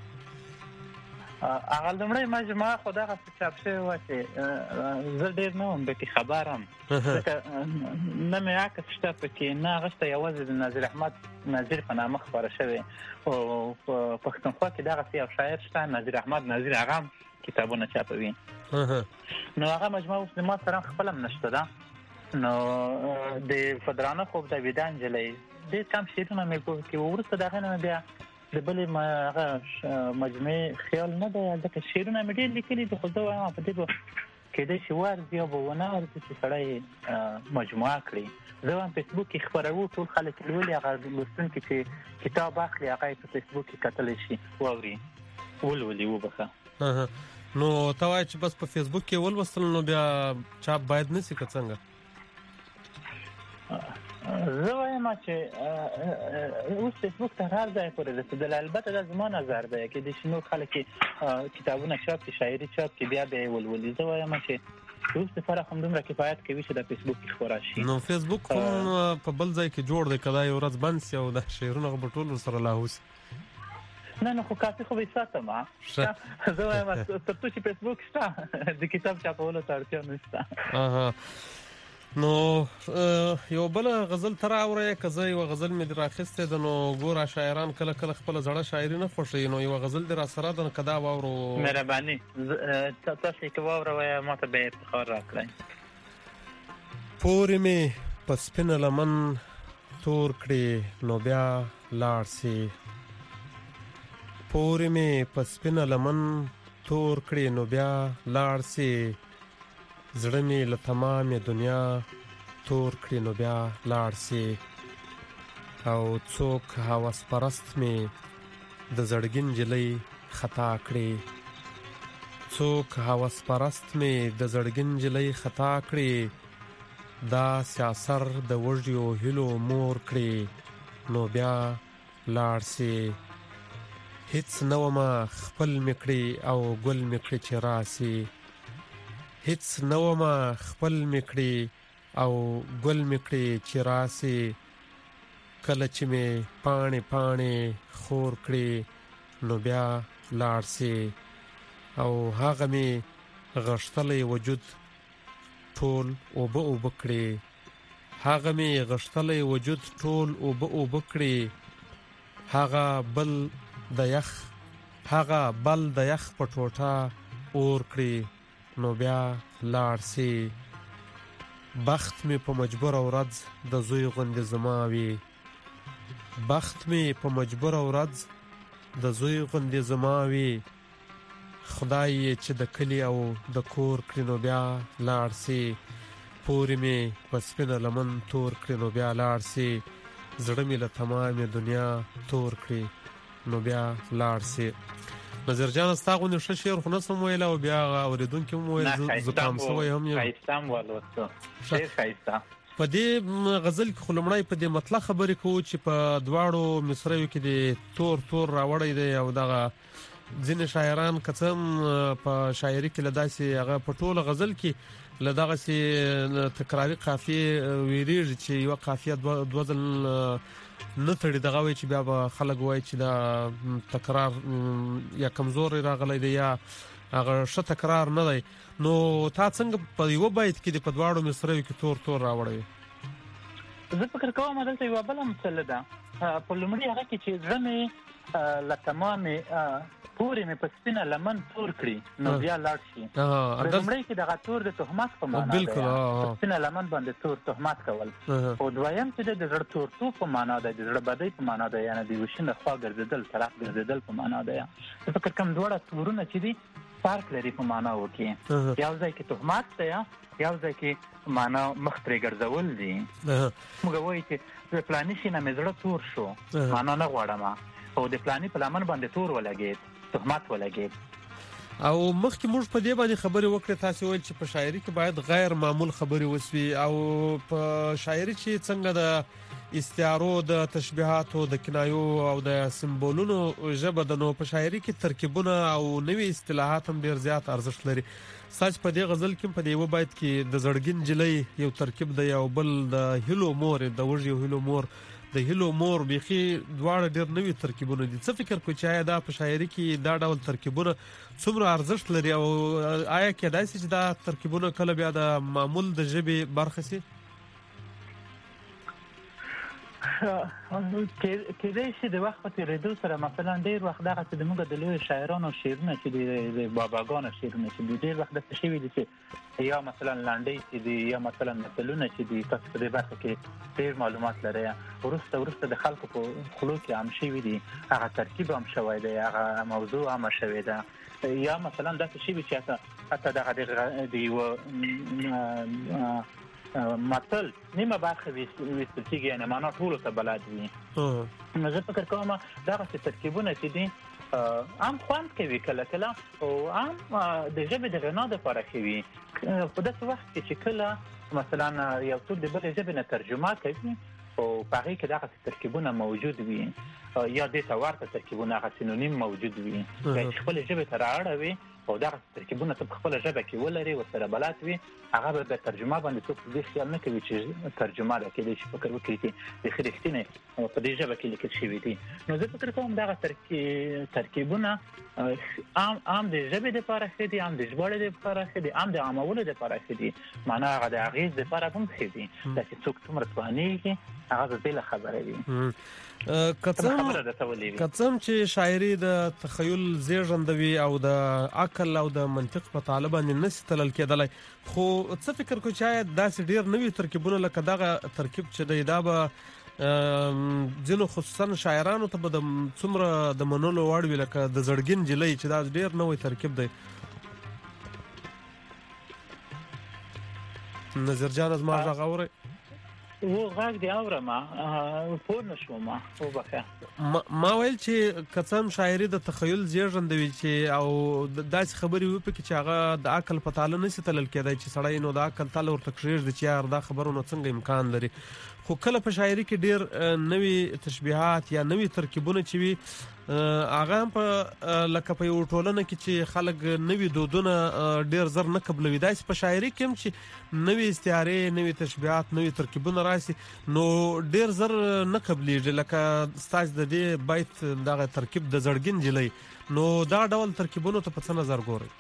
هغه لومړۍ مجموعه خو دغسې چاپ شوې وه چې زه ډېر نه وم پکې خبر هم، ځکه نه مې عکس شته پکې، نه هغه شته، یوازې د نظیر احمد نظیر په نامه خپاره شوې او په پښتونخوا کې دغسې یو شاعر شته نظیر احمد نظیر، هغه هم کتابونه چاپوي. نو هغه مجموعه اوس د ما سره خپل هم نشته ده. نو د فدرانه خوب د ویدا نجلۍ ډېر کم شعرونه مې پکې وو. وروسته د هغې نه مې بیا د بلې هغه مجموعې خیال نه دی، ځکه شعرونه مې ډېر لیکلي دي، خو زه وایم په دې به کېدای شي وارځي او به ونه ارځي چې سړی مجموعه کړي. زه هم فیسبوک کې خپروو، ټول خلک لولي، هغه لوستونکي چې کتاب اخلي هغه یې په فیسبوک کې کتلی شي، واوري، ولولي، وبخه. نو ته وایې چې بس په فیسبوک کې ولوستل نو بیا چاپ باید نه شي که څنګه؟ زه وایم چې اوس فیسبوک ته هر ځای پورې رسېدلی. البته دا زما نظر دی چې د شنو خلک کتابونه چاپ کړي، شاعري چاپ کړي، بیا به یې ولولي. زه وایم چې اوس لپاره همدومره کفایت کوي چې د فیسبوک کې خپاره شي. نو فیسبوک هم په بل ځای کې جوړ دی، که دا یو ورځ بند شي او دا شعرونه به ټول ورسره لاهو شي. نه نه خو کافي خو به یې ساتم. زه وایم تر څو چې فیسبوک شته د کتاب چاپولو ته اړتیا نشته. نو یو بل غزل تر اورې که زه یو غزل مې راخسته ده، نو ګوره شاعران کله کله خپل زړه شاعري نه خوښوي، نو یو غزل دې را سره ده که دا واورو. مهرباني تاسو که واوروئ ما ته به افتخار راکړئ. پورې مې په سپینه لمن تور کړې نو بیا لاړ سي، پورې مې په سپینه لمن تور کړې نو بیا لاړ سي، زړه مې له تمامې دنیا تور کړې نو بیا لاړ سي، او څوک هوس پرست مې د زړګي نجلۍ خطا کړې، څوک هوس پرست مې د زړګي نجلۍ خطا کړې، دا سیاسر د وږیو هیلو مور کړې نو بیا لاړ سي، هیڅ نه ومه خپل مې کړې او ګل مې کړې چې راسي، هیڅ نه ومه خپل مې کړې او ګل مې کړې چې راسي، کله چې مې پاڼې پاڼې خور کړې نو بیا لاړ سي، او هغه مې غښتلی وجود ټول اوبه اوبه کړې، هغه مې غښتلی وجود ټول اوبه اوبه کړې، هغه بل د یخ هغه بل د یخ په ټوټه اور کړې نو بیا لاړ سي، بخت مې په مجبوره ورځ د زوی غوندې زما وي، بخت مې په مجبوره ورځ د زوی غوندې زما وي، خدای یې چې د کلي او د کور کړي نو بیا لاړ سي، پورې مې په سپینه لمن تور کړي نو بیا لاړ سي، زړه مې له تمامې دنیا تور کړي نو بیا لاړ سي. نظر جان ستا غوندې ښه شعر خو نسم ویلی او بیا اورېدونکي هم ویل زکام شوی هم یم. ښایسته هم ولوستو، ډېر ښایسته. په دې غزل کې خو لومړی په دې مطلق خبرې کوو چې په دواړو مصریو کې د تور تور راوړی دی، او دغه ځینې شاعران که څه هم په شاعري کې له داسې هغه په ټوله غزل کې له دغسې تکراري قافیې ویریږي چې یوه قافیه دوه ځل نه تړي، دغه وایي چې بیا به خلک وایي چې دا تکرار یا کمزوري راغلی دی یا هغه ښه تکرار نه دی. نو تا څنګه په یوه بیت کې د په دواړو مصریو کې تور تور راوړی؟ زه فکر کوم دلته یوه بله مسله ده. په لومړي هغه کې چې زړه مې له تمامې پورې مې په سپینه لمن تور کړي نو بیا لاړ شي. د لومړی کې دغه تور د تهمت په معنا دی، په سپینه لمن باندې تور تهمت کول. او دویم چې د زړه تورتوب په معنا دی، د زړه بدۍ په معنا دی، یعنې د یوه شین خوا ګرځېدل، طرف ګرځېدل په معنا دی. زه فکر کوم دواړه تورونه چې دي فرق لري په معنا وکې، یو ځای کې تهمت دی، یو ځای کې معنا مخ ترې ګرځول دي. موږ وایو چې د فلاني شي نه مې زړه تور شو، معنا نه غواړم، او د فلاني په لمن باندې تور ولګېد، تهمت ولګېد. او مخکې موږ په دې باندې خبرې وکړې، تاسو ویل چې په شاعري کې باید غیر معمول خبرې وسوي، او په شاعري چې څنګه د استعارو، د تشبیهاتو، د کنایو او د سمبولونو ژبه ده، نو په شاعري کې ترکیبونه او نوې اصطلاحات هم ډېر زیات ارزښت لري. ساج په دې غزل کې په دې یوه بیت کې د زړګي نجلۍ یو ترکیب دی، او بل د هیلو مور، د وږیو هیلو مور، د هیلو مور، بیخي دواړه ډېر نوي ترکیبونه دي. څه فکر کوئ چې آیا دا په شاعري کې دا ډول ترکیبونه څومره ارزښت لري، او آیا کېدای شي چې دا ترکیبونه کله بیا د معمول د ژبې برخه شي؟ کېدای شي د وخت په تېرېدو سره مثلا ډېر وخت دغه چې زموږ د لویو شاعرانو شعرونه چې دي، د باباګانو شعرونه چې دي، ډېر وخت داسې شوي دي چې یا مثلا لنډۍ چې دي یا مثلا مثلونه چې دي، تاسو په دې برخه کې ډېر معلومات لرئ، وروسته وروسته د خلکو په خولو کې عام شوي دي، هغه ترکیب هم شوی دی، هغه موضوع هم شوې ده، یا مثلا داسې شوي چې حتی دغه د یوه متل نیمه برخه ویستل کېږي، یعنې معنا ټولو ته بلد وي. نو زه فکر کوم دغسې ترکیبونه چې دي هم خوند کوي کله کله، او هم د ژبې د غنا دپاره ښه وي. په داسې وخت کې چې کله مثلا یو څوک د بلې ژبې نه ترجمه کوي، او په هغې کې دغه ترکیبونه موجود وي یا دې ته ورته ترکیبونه هغه سینونیم موجود وي چې خپلې ژبې ته رااړوي او دغه ترکیبونه ته په خپله ژبه کې ولري ورسره بلد وي هغه به د ترجمه باندې څوک دې خیال نه کوي چې ترجمه ده کېدای شي فکر وکړي چې بیخي رښتینی په دې ژبه کې لیکل شوي دي نو زه فکر کوم دغه ترکیبونه عام عام د ژبې دپاره ښه دي عام د ژباړې دپاره ښه دي عام د عامولو دپاره ښه دي معنا هغه د اغېز دپاره هم ښه دي دا چې څوک څومره توانېږي هغه به بېله خبره وي کڅم چې شاعري د تخیل زیږندوي او د عقل او د منطق په طالب باندې نس تلل کېدلای خو څه فکر کو چې داسې ډیر نوې ترکیبونه لکه دغه ترکیب چې د دا به ځینو خصوصا شاعرانو ته به د څومره د منلو وړ وي لکه د زړګین جلۍ چې دا ډیر نوې ترکیب دی نظر جان از ما غږ اوري و غږ دی اورم پوه نه شوم وبخښه ما ویل چې کڅم شاعري د تخیل زیږندوي چې او داسې خبرې وپکې چې هغه د عقل په تاله نشي تلل کېدای چې سړی نو د عقل تاله ورته کښېږدي چې یار دا خبرونه څنګه امکان لري خو کله په شاعري کې ډیر نوې تشبیهات یا نوې ترکیبونه چې وي هغه هم په لکه په یو ټولنه کې چې خلک نوې دودونه ډیر زر نه قبلوي داسې په شاعري کې هم چې نوې استعارې نوې تشبیهات نوې ترکیبونه راشي نو ډیر زر نه قبلېږي لکه ستاسو د دې بیت دغه ترکیب د زړګین جلۍ نو دا ډول ترکیبونو ته په څه نظر ګورئ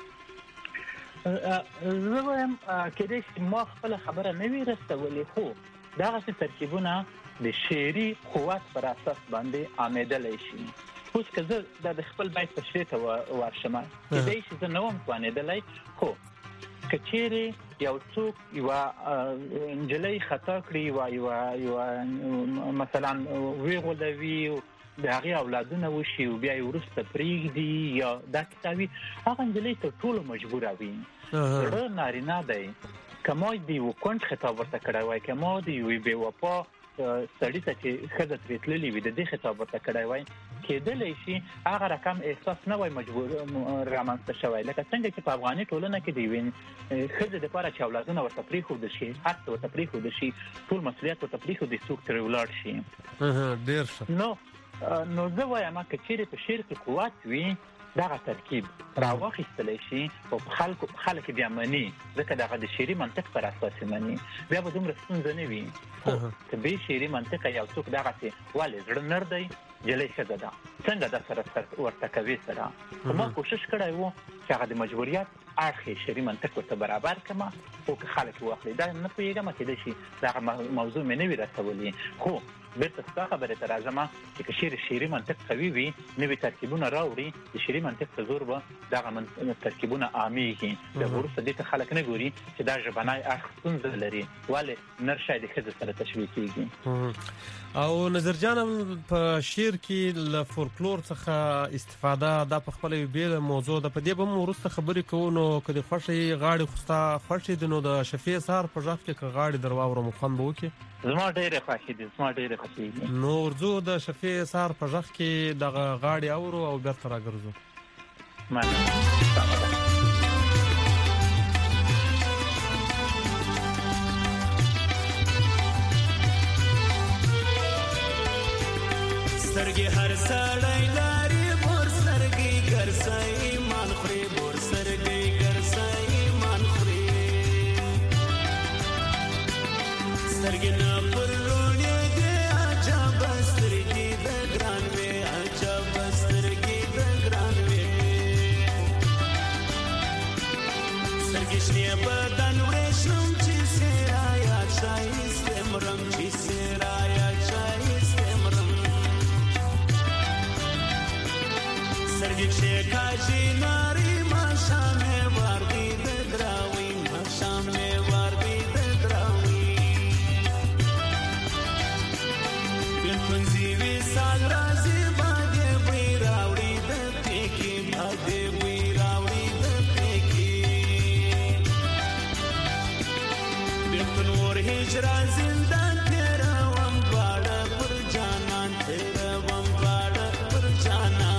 زه وایم کېدای شي ما خپله خبره نه وي رسولې خو دغسې ترکیبونه د شعري قوت پر اساس باندې عامېدلی شي اوس که زه دا د خپل بیت په شعر ته ورشم کېدای شي زه نه وم توانېدلی خو که چیرې یو څوک یوه نجلۍ خطا کړي یوه یوه مثلا ویغولوي د هغې اولادونه وشي او بیا یې وروسته پرېږدي یا دا کیسه وي هغه نجلۍ تر ټولو مجبوره وي زړه نارینه دی که ما د یوه کونډ خطاب ورته کړی وای که ما د یوې بې وفا سړي ته چې ښځه ترې تللې وي د دې خطاب ورته کړی وای کېدلی شي هغه رقم احساس نه وای مجبور رامنځته شوی لکه څنګه چې په افغاني ټولنه کې د یوې ښځې دپاره چې اولادونه ورته پرېښودل شي هر څه ورته پرېښودل شي ټول مسؤلیت ورته پرېښودل څوک ترې ولاړ شي ډېر ښه نو نو زه وایم که چیرې په شعر کې قوت وي دغه ترکیب راواخیستلی شي او خلکو خلک بیا مني ځکه دغه د شعري منطق پر اساس یې مني بیا به دومره ستونزه نه وي خو که بې شعري منطقه یو څوک دغسې ولې زړه نر دی جلۍ ښځه ده څنګه دا سره ورته کوي سره خو ما کوشش کړی و چې هغه د مجبوریت اړخ یې شعري منطق ورته برابر کړم خو که خلک واخلي دا نه پوهېږم کېدای شي دغه موضوع مې نه وي رسولي خو بیرته ستا خبرې ته راځم چې که شعر شعري منطق قوي وي نوي ترکیبونه راوړي د شعري منطق په زور به دغه ترکیبونه عامېږي بیا وروسته دې ته خلک نه ګوري چې دا ژبنی اړخ ستونزه لري ولې نر شی د ښځې سره تشبیه کېږي او نظر جان په شعر کې له فولکلور څخه استفاده دا په خپله یوه بېله موضوع ده په دې به هم وروسته خبرې کوو نو که د خوښې غاړې خو ستا خوښې دي نو د شفیع سهار په غږ کې که غاړې در واورم خوند به وکړي زما ډېرې خوښې دي زما ډېرې خوښې دي نو ورځو د شفیع سهار په غږ کې دغه غاړې اورو او بیرته راګرځو مننه سترګې هر سړی لري مور سترګې ګرځي ایمان خوري مور سترګې ګرځي ایمان خوري سترګې نه پرلونې دي عجب سترګې د ګران وي عجب سترګې د ګران وي سترګې شنې بدن ورشم چې سرایا شایست مرم چې سرایا شایست سترګې چې کاږي ناري ماښام مې وردي د دراوي ماښام مې وردي د دراوي بلکل زیوي سال راځي باندې وی راوړي د پېکې باندې وی راوړي د پېکې بلکل ور هجرا زندان تېروم دواړه پر جانان تېروم دواړه پر جانان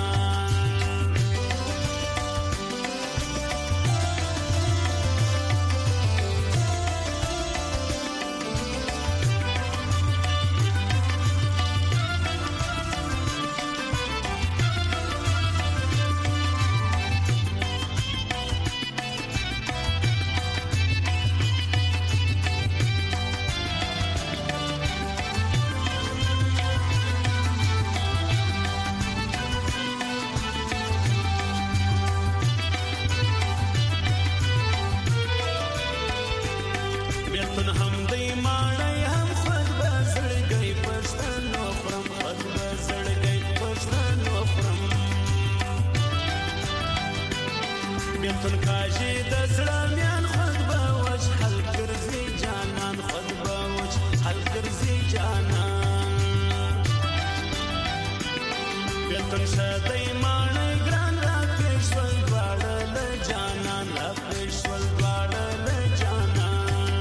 بیلتون شدی مانه گران را پیشول دواره لجانان را پیشول دواره لجانان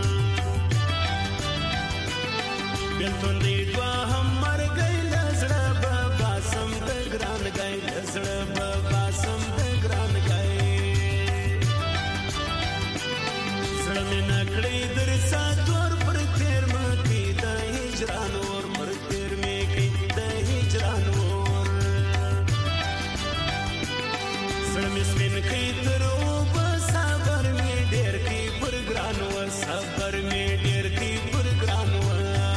بیلتون دید و هم مرگی لزره بباسم دگران گئی لزره بباسم دگران گئی زرمی نکڑی در ساتور پر تیر مکی دا هجران ور پر تیر مکی دا هجران ور زرمی سپین کی تر اوب صبر می دیر کی پر گران ور صبر می دیر کی پر گران ور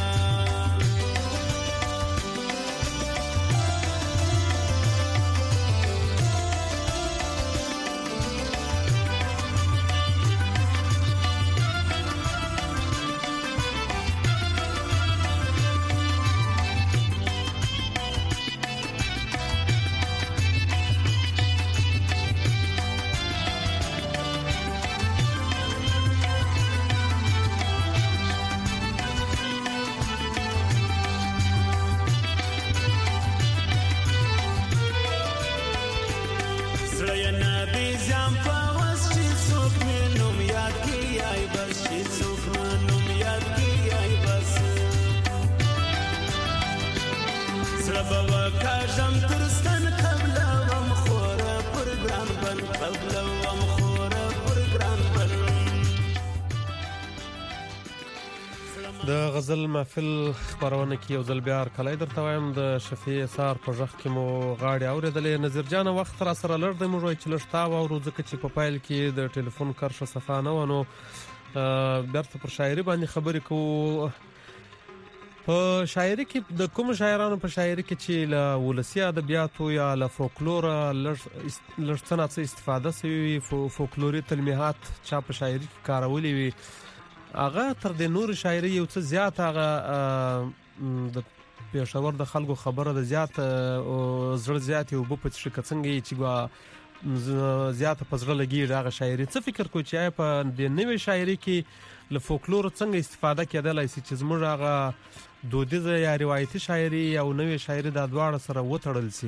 د غزل محفل خبرونه کې یو ځل بیا کلای درته وایم د شفیع سار په ځخ کې مو غاړي اوریدلې نظر جان وخت را سره لړ د موږ چې لښتا و او ځکه چې په فایل کې د ټلیفون کرښه صفه نه ونه برته پر شاعري باندې خبرې کوو په شاعري کې د کوم شاعرانو په شاعري کې چې له ولسی ادبیاتو یا له فولکلور لړڅنه څخه استفاده شوی فولکلوري تلمیحات چا په شاعري کې کارولې وي هغه تر د نور شاعري یو څه زیات هغه د پېښور د خلکو خبره د زیات زړه زیات یو په څه څنګه چې وا زیات په زړه لګي هغه شاعري څه فکر کوي چې په د نوې شاعري کې له فولکلور څنګه استفاده کېدلای شي چې زموږ هغه دودیزه یا روایتي شاعري او نوې شاعري د دواړو سره وتړل شي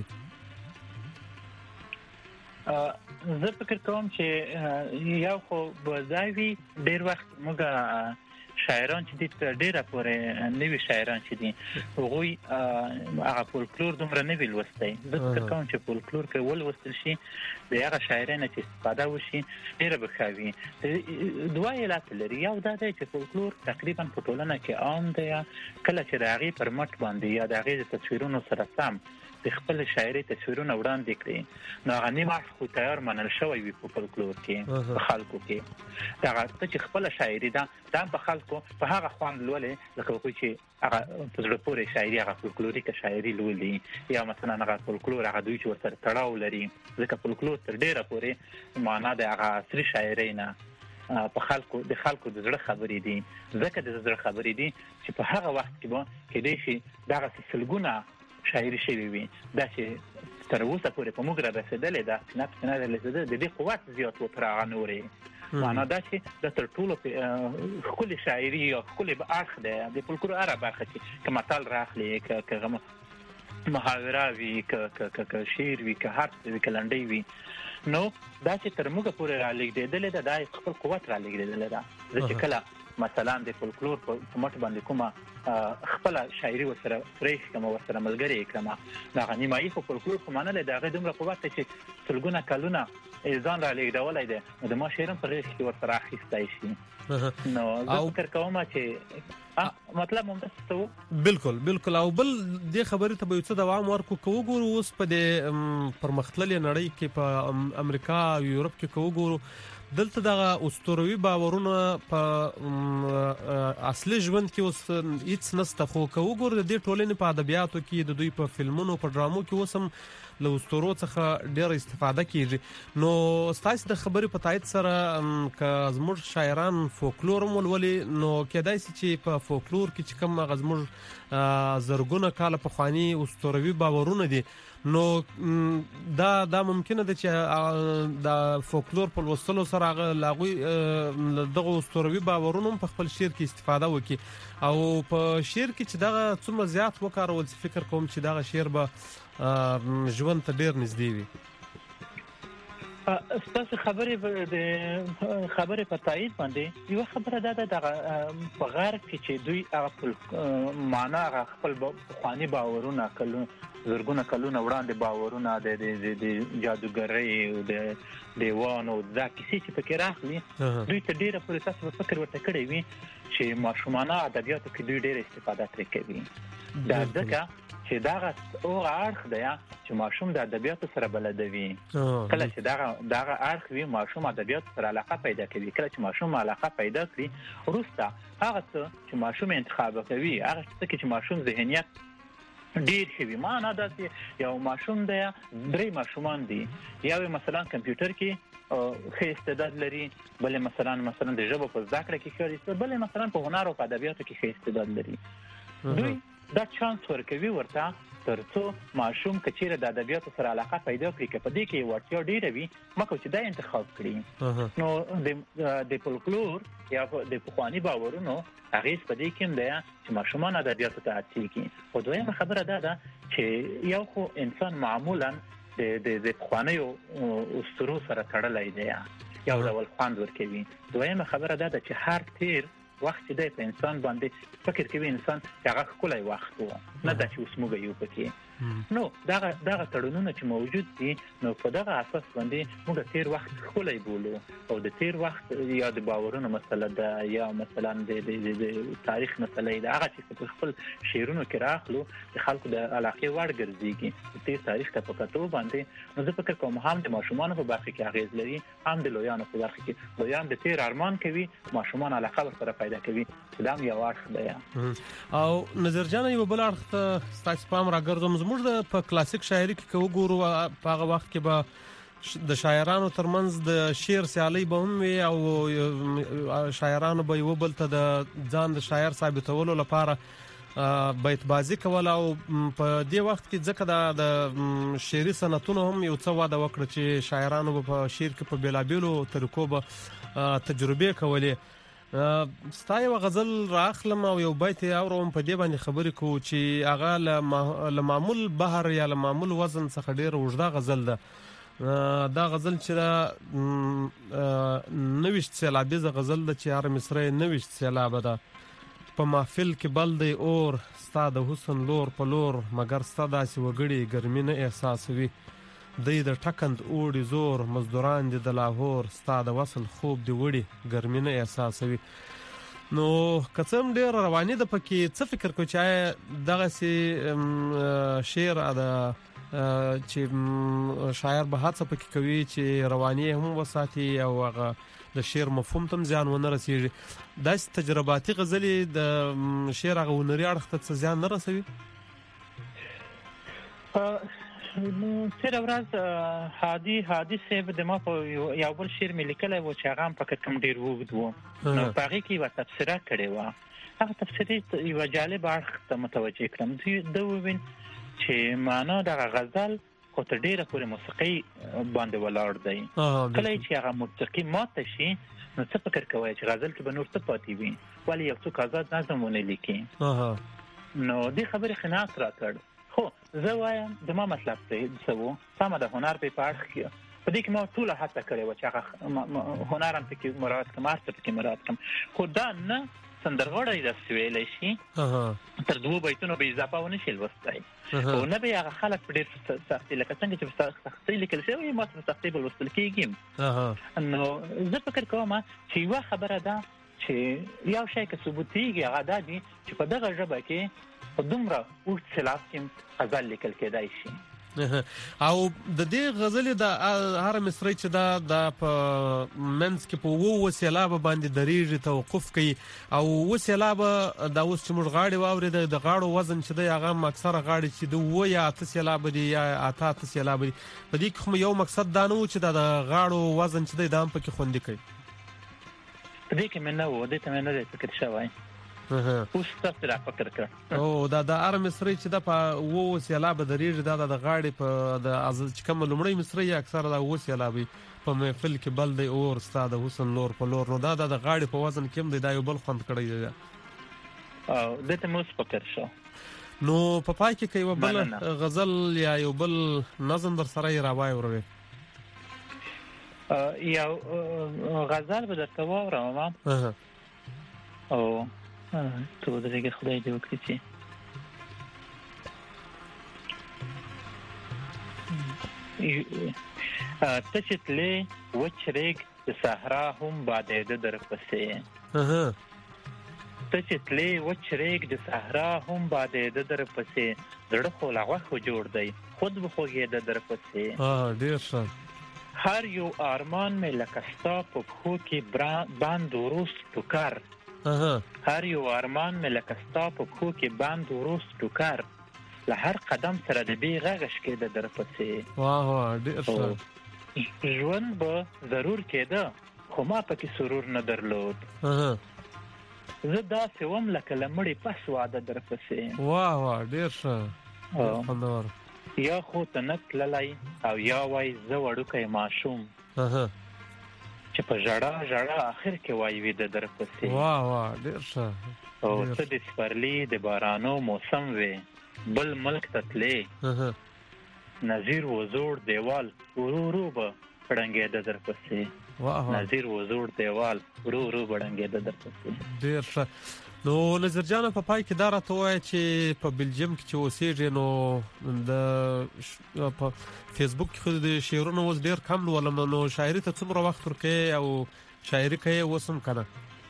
زه فکر کوم چې یو خو بځایوي ډیر وخت موږ شاعران چې دي ډیره پورې نوي شاعران چې دي هغوی هغه فولکلور دومره نه ویل وستي زه فکر کوم چې فولکلور کې ول وستل شي د هغه شاعرانو چې استفاده وشي ډیره بخاوي دوه علت لري یو دا دی چې فولکلور تقریبا په ټولنه کې عام دی کله چې راغی پر مټ باندې یا د هغې د تصویرونو سره سم د خپل شاعري تصویرونه وړاندې کړي نو هغه نیمه خو تیار منل شوی وي په فولکلور کې په خلکو کې دا چې خپل شاعري ده دا په خلکو په هغه خوند لولې لکه کوم چې هغه په زړه پورې شاعري هغه فولکلوریکه شاعري لولي یا مثلا هغه فولکلور هغه دوی چې ورسره تړاو لري ځکه فولکلور تر ډیره پورې معنا د هغه عصري شاعري نه په خلکو د خلکو د زړه خبرې دي ځکه د زړه خبرې دي چې په هغه وخت کې به کېدای شي دغه سلګونه شاعري شوی وي دا چې تر اوسه پورې په موږ را رسېدلې ده نه نه رسېدلې د دې قوت زیات و تر هغه نورې معنا دا چې د تر ټولو ښکلې شاعري او ښکلې اړخ دی د فولکلور هره برخه کې که متل راخلي که محاوره وي که شعر وي که هر څه وي که لنډۍ وي نو دا چې تر موږ پورې را لېږدېدلې ده دا خپل قوت را لېږدېدلې ده زه چې کله مثلا د فولکلور په مټ باندې کومه خپل شاعري ورسره پرېښ کړم ورسره ملګری کړم دا نیمایي خو فولکلور خو منلی د هغې دومره قوت دی چې سلګونه کلونه ځان را لېږدولی دی نو د ما شعر هم په غېږ کې ورسره اخیستی شي نو زه فکر کوم چې مطلب همداسې څه و بالکل بالکل او بل دې خبرې ته به یو څه دوام ورکړو که وګورو اوس په دې پرمختللې نړۍ کې په امریکا او یورپ کې که وګورو دلته دغه اسطوروي باورونه په اصلي ژوند کې اوس هیڅ نشته خو که وګورو د دې ټولنې په ادبیاتو کې د دوی په فلمونو په ډرامو کې اوس هم له اسطورو څخه ډېره استفاده کیږي نو ستاسو د خبرې په تایید سره که زموږ شاعران فولکلور هم ولولي نو کېدای شي چې په فولکلور کې چې کوم هغه زموږ زرګونه کاله پخواني اسطوروي باورونه دي نو دا دا ممکنه ده چې د فولکلور په لوستلو سره هغه لاغوي دغه اسطوروي باورونه په خپل شعر کې استفاده وکړي او په شعر کې چې دغه څومره زیات وکارول فکر کوم چې دغه شعر به ژوند ته ډیر نږدې وي. ستاسو خبرې د خبرې په تایید باندې یو خبره ده د په غرب کې چې دوی هغه معنا هغه خپل پخواني باورونه کلو زرګونه کلونه وړاندې باورونه د د جادوګرۍ او د دیوانو دا کیسې چې پکې راغلي دوی ته ډیره پوره تاسو فکر ورته کړی وي چې ماشومانه ادبیاتو کې دوی ډیره استفاده ترې کوي. دا ځکه چې دا هغه اړخ دی چې ماشوم د ادبیاتو سره بلد وي. کله چې دا دا اړخ وي ماشوم ادبیاتو سره علاقه پیدا کوي. کله چې ماشوم علاقه پیدا کړي وروسته هغه څه چې ماشوم انتخاب کوي هغه څه چې ماشوم ذهنیت ډیر شوی معنا دا چې یو ماشوم دی درې ماشومان دي یو مثلا کمپیوټر کې ښه استعداد لري بل مثلا مثلا د ژبې په زده کړه کې ښه استعداد بل مثلا په هنر او په ادبیاتو کې ښه استعداد لري. دوی دا چانس ورکوي ورته ترڅو ماشوم کچېره د ادبیاتو سره علاقه پیدا کړي که په دې کې ورتیا ډیره وي مکو چې دا انتخاب کړي. نو د د فولکلور یا د پخواني باورونو اغیز په دې کې دی چې ماشومان ادبیاتو ته هڅېږي. خو دویمه خبره دا ده چې یو خو انسان معمولا د د پخوانیو اسطورو سره تړلی دی یو ډول خوند ورکوي. دویمه خبره دا ده چې هر تیر وخت چې دی په انسان باندې فکر کوي انسان چې هغه ښکلی وخت و نه دا چې اوس موږ یو پکې. نو دغه دغه تړونونه چې موجود دي نو په دغه اساس باندې موږ تیر وخت ښکلی بولو او د تیر وخت یا د باورونو مسله ده یا مثلا د د تاریخ مسله ده هغه چې په خپل شعرونو کې راخلو د خلکو د علاقې وړ ګرځېږي د تیر تاریخ ته په کتو باندې. نو زه فکر کوم هم د ماشومانو په برخه کې اغېز لري هم د لویانو په برخه کې. لویان د تیر ارمان کوي ماشومان علاقه ورسره پیدا کوي چې دا یو اړخ دی. او نظر جان یو بل اړخ ته ستاسو پام راګرځوم زموږ د په کلاسیک شاعري کې وګورو په هغه وخت کې به د شاعرانو ترمنځ د شعر سیالي به هم وي او شاعرانو به یو بل ته د ځان د شاعر ثابتولو لپاره بیت بازی کول او په دې وخت کې ځکه د شعري صنعتونو هم یو څه وده وکړه چې شاعرانو په شعر کې په بیلابیلو طریقو به تجربه کولې. ستا یو غزل راخلم او یو بیت اورم په دې باندې خبرې کوو چې هغه له معمول بحر یا له معمول وزن څخه ډېر اوږده غزل ده. دا غزل چې دا نویشت سیلابیزه غزل ده چې هر مصرع نویشت سیلابه ده. په محفل کې بل دی اور ستا د حسن لور په لور مګر ستا داسې وګړي ګرمي نه احساسوي. دی د ټکند اوړي زور مزدوران دي د لاهور ستا د وصل خوب دی وړي ګرمي نه احساسوي. نو کڅم ډیر رواني د پکې څه فکر کو چې دغه سي شعر د چې شاعر به هڅه پکې کوي چې رواني هم وساتي او هغه د شعر مفهوم تم ځان ونه رسیږي. داس تجرباتي غزلې د شعر هغه ونري اړخ ته ځان نه رسوي. تیر ورځ هادي هادي صاحب د ما په یو بل شعر مې لیکلی و چې هغه هم پکې کوم ډېر اوږد و نو په هغې کې یوه تبصره کړې وه. هغه تبصرې یوه جالب اړخ ته متوجه کړم. ده وویل چې معنا دغه غزل خو تر ډېره پورې موسیقۍ باندې ولاړ دی. کله چې هغه موسیقي ماته شي نو څه فکر کوئ چې غزل کې به نور څه پاتې وي ولې یو څوک آزاد نظم ونه لیکي. نو دې خبرې قناعت راکړ. خو زه وایم د ما مطلب څه و سمه د هنر په اړخ کې په دې کې ما ټوله هڅه کړې وه چې هغه هنر هم پکې مراعات کړم هر څه پکې مراعات کړم. خو دا نه سندرغاړی داسې ویلی شي تر دوو بیتونو به اضافه ونه شي لوستی او نه به یې هغه خلک په ډېر سختۍ لکه څنګه چې په سختۍ لیکل شوی ما په سختۍ به لوستل کېږي. نو زه فکر کوم چې یوه خبره ده چې یو شی که ثبوتېږي هغه دا دي چې په دغه ژبه کې په دومره اوږد سېلاب کې غزل لیکل کېدای شي. او د دې غزلې د هر مصري چې دا د په منځ کې په اووه سېلابه باندې درېږي توقف کوي او اووه سېلابه دا اوس چې موږ غاړې واورېده د غاړو وزن چې دی هغه هم اکثره غاړې چې د اووه یا اته سېلابه دي یا اته اته سېلابه دي. په دې کې خو یو مقصد دا نه و چې دا د غاړو وزن چې دی دا هم پکې خوندي کوي. په دې کې مې نه و دې ته مې نه دی فکر شوی. اوس تاسو را فکر کړه او دا د هر مصري چې دا په اووه سېلابه درېږي دا د غاړې په د چې کوم لومړی مصري اکثره دا اووه سېلابه په محفل کې بل دی اور ستا د حسن لور په لور. نو دا د غاړې په وزن کې هم دی دا یو بل خوند کړی دی. او دې ته مې اوس فکر شو. نو په پای کې کوي بل غزل یا یو بل نظم در سره راوای وروي یو غزل به درته واورم ها او ته درګه خدای دې وکړي چې ته چې تلې وچرېګ د صحرا هم بادېده در پسې ها ته چې تلې وچرېګ د صحرا هم بادېده در پسې زړه خو لا غوښه جوړ دی خود به خوږېده در پسې ها ډېر ښه هر یو ارمان مې لکه ستا په پښو کې باند وروست ټوکر هر یو ارمان مې لکه ستا په پښو کې باند وروست ټوکر له هر قدم سره د بې غږه شکېده در پسې واه واه ډېر ښه ژوند به ضرور کېده خو ما پکې سرور نه درلود زه داسې وم لکه له مړي پس واده در پسې واه واه ډېر ښه خوندور یا خو ته نه تللی او یا وای زه وړوکی ماشوم چې په ژړا ژړا اخر کې وای ویده در پسې واه واه ډېر ښه او ته د سپرلي د بارانو موسم وې بل ملک ته تلې نظیر و زوړ دیوال ورو ورو به پړنګېده در پسې نظیر و زوړ دیوال ورو ورو به ړنګېده در پسې ډېر ښه نو نظر جان په پای کې دا راته وایي چې په بلجیم کې چې اوسېږي نو د په فیسبوک کې د شعرونو اوس ډېر کم لولم نو شاعري ته څومره وخت ورکوې او شاعري کوې اوس هم که نه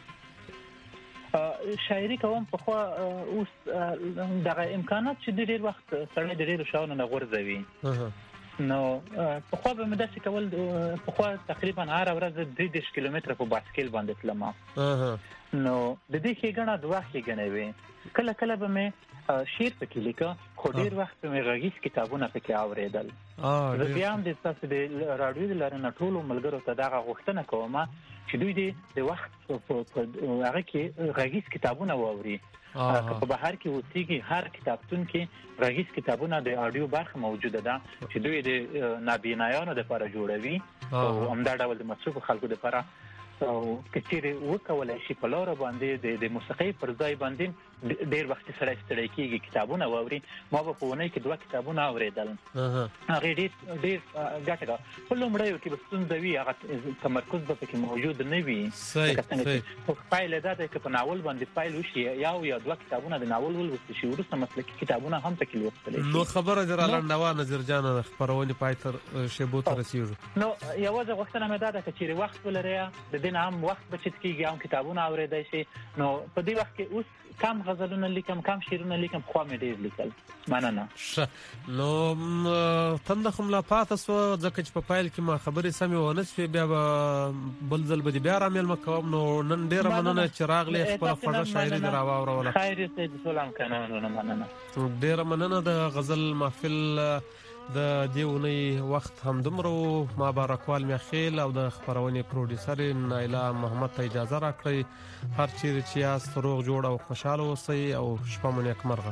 شاعري کوم په خوا اوس دغه امکانات چې ډېر وخت سړی د ډېرو شاعرانو نه غورځوي نو په خوا به مې داسې کول په خوا تقریبا هره ورځ درې دېرش کیلومتره په بایسکل باندې تلم نو د دې ښېګڼه دوه ښېګڼې وې کله کله به مې شعر پکې لیکه خو ډېر وخت به مې غږیز کتابونه پکې اورېدل زه بیا هم د ستاسو د راډیو د لارې نه ټولو ملګرو ته دغه غوښتنه کوم چې دوی دې د وخت په هغه کې غږیز کتابونه واوري که په بهر کې اوسېږي هر کتابتون کې غږیز کتابونه د اډیو برخه موجوده ده چې دوی د نابینایانو دپاره جوړوي او همدا ډول د مصروفو خلکو دپاره او که چیرې وکولای شي په لاره باندې د موسیقۍ پر ځای باندې ډېر وخت سړی ستړی کېږي کتابونه واوري ما به په اونۍ کې دوه کتابونه اورېدل هغې ډېر ډېر ګټه ده په لومړیو کې به ستونزه وي هغه تمرکز به پکې موجود نه وي لکه څنګه چې پایله دا ده که په ناول باندې پیل وشي یو یا دوه کتابونه د ناول ولوستل شي وروسته مسلکي کتابونه هم پکې لوستلی شي نو خبره دې رالنډوه نظر جانه د خپرونې پای تر شیبو ته رسېږو نو یوازې غوښتنه مې دا ده که چیرې وخت ولرې د دې نه هم وخت بچت کېږي هم کتابونه اورېدی شي نو په دې وخت کې اوس کم غزلونه لیکم کم شعرونه لیکم خو مې ډېر لیکل مننه ښه نو تنده خو ملا پاته سوه ځکه چې په پیل کې ما خبرې سمې ونه شوې بیا به بل ځل به دې بیا رامیلمه کوم نو نن ډېره مننه چې راغلې خپله خوږه شاعري دې راواوروله خیر صاحب ټول هم قانونونه مننه ډېره مننه د غزل محفل د دې اونۍ وخت همدومره و ما بارکوال میاخیل او د خپرونې پروډیوسر نایله محمد ته اجازه راکړئ هر چیرې چې یاست روغ جوړ او خوشحاله اوسئ او شپه مو نیکمرغه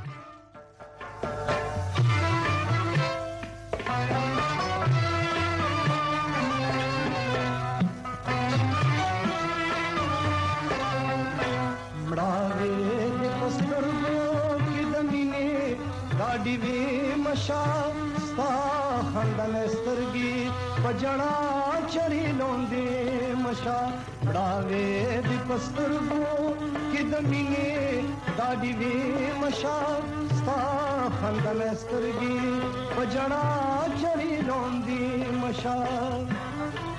बजड़ा चरी लोंदे मशा बड़ावे दी पस्तरगो कि दमीने दादी वे मशा स्ता खंदन स्तरगी बजड़ा चरी लोंदी मशा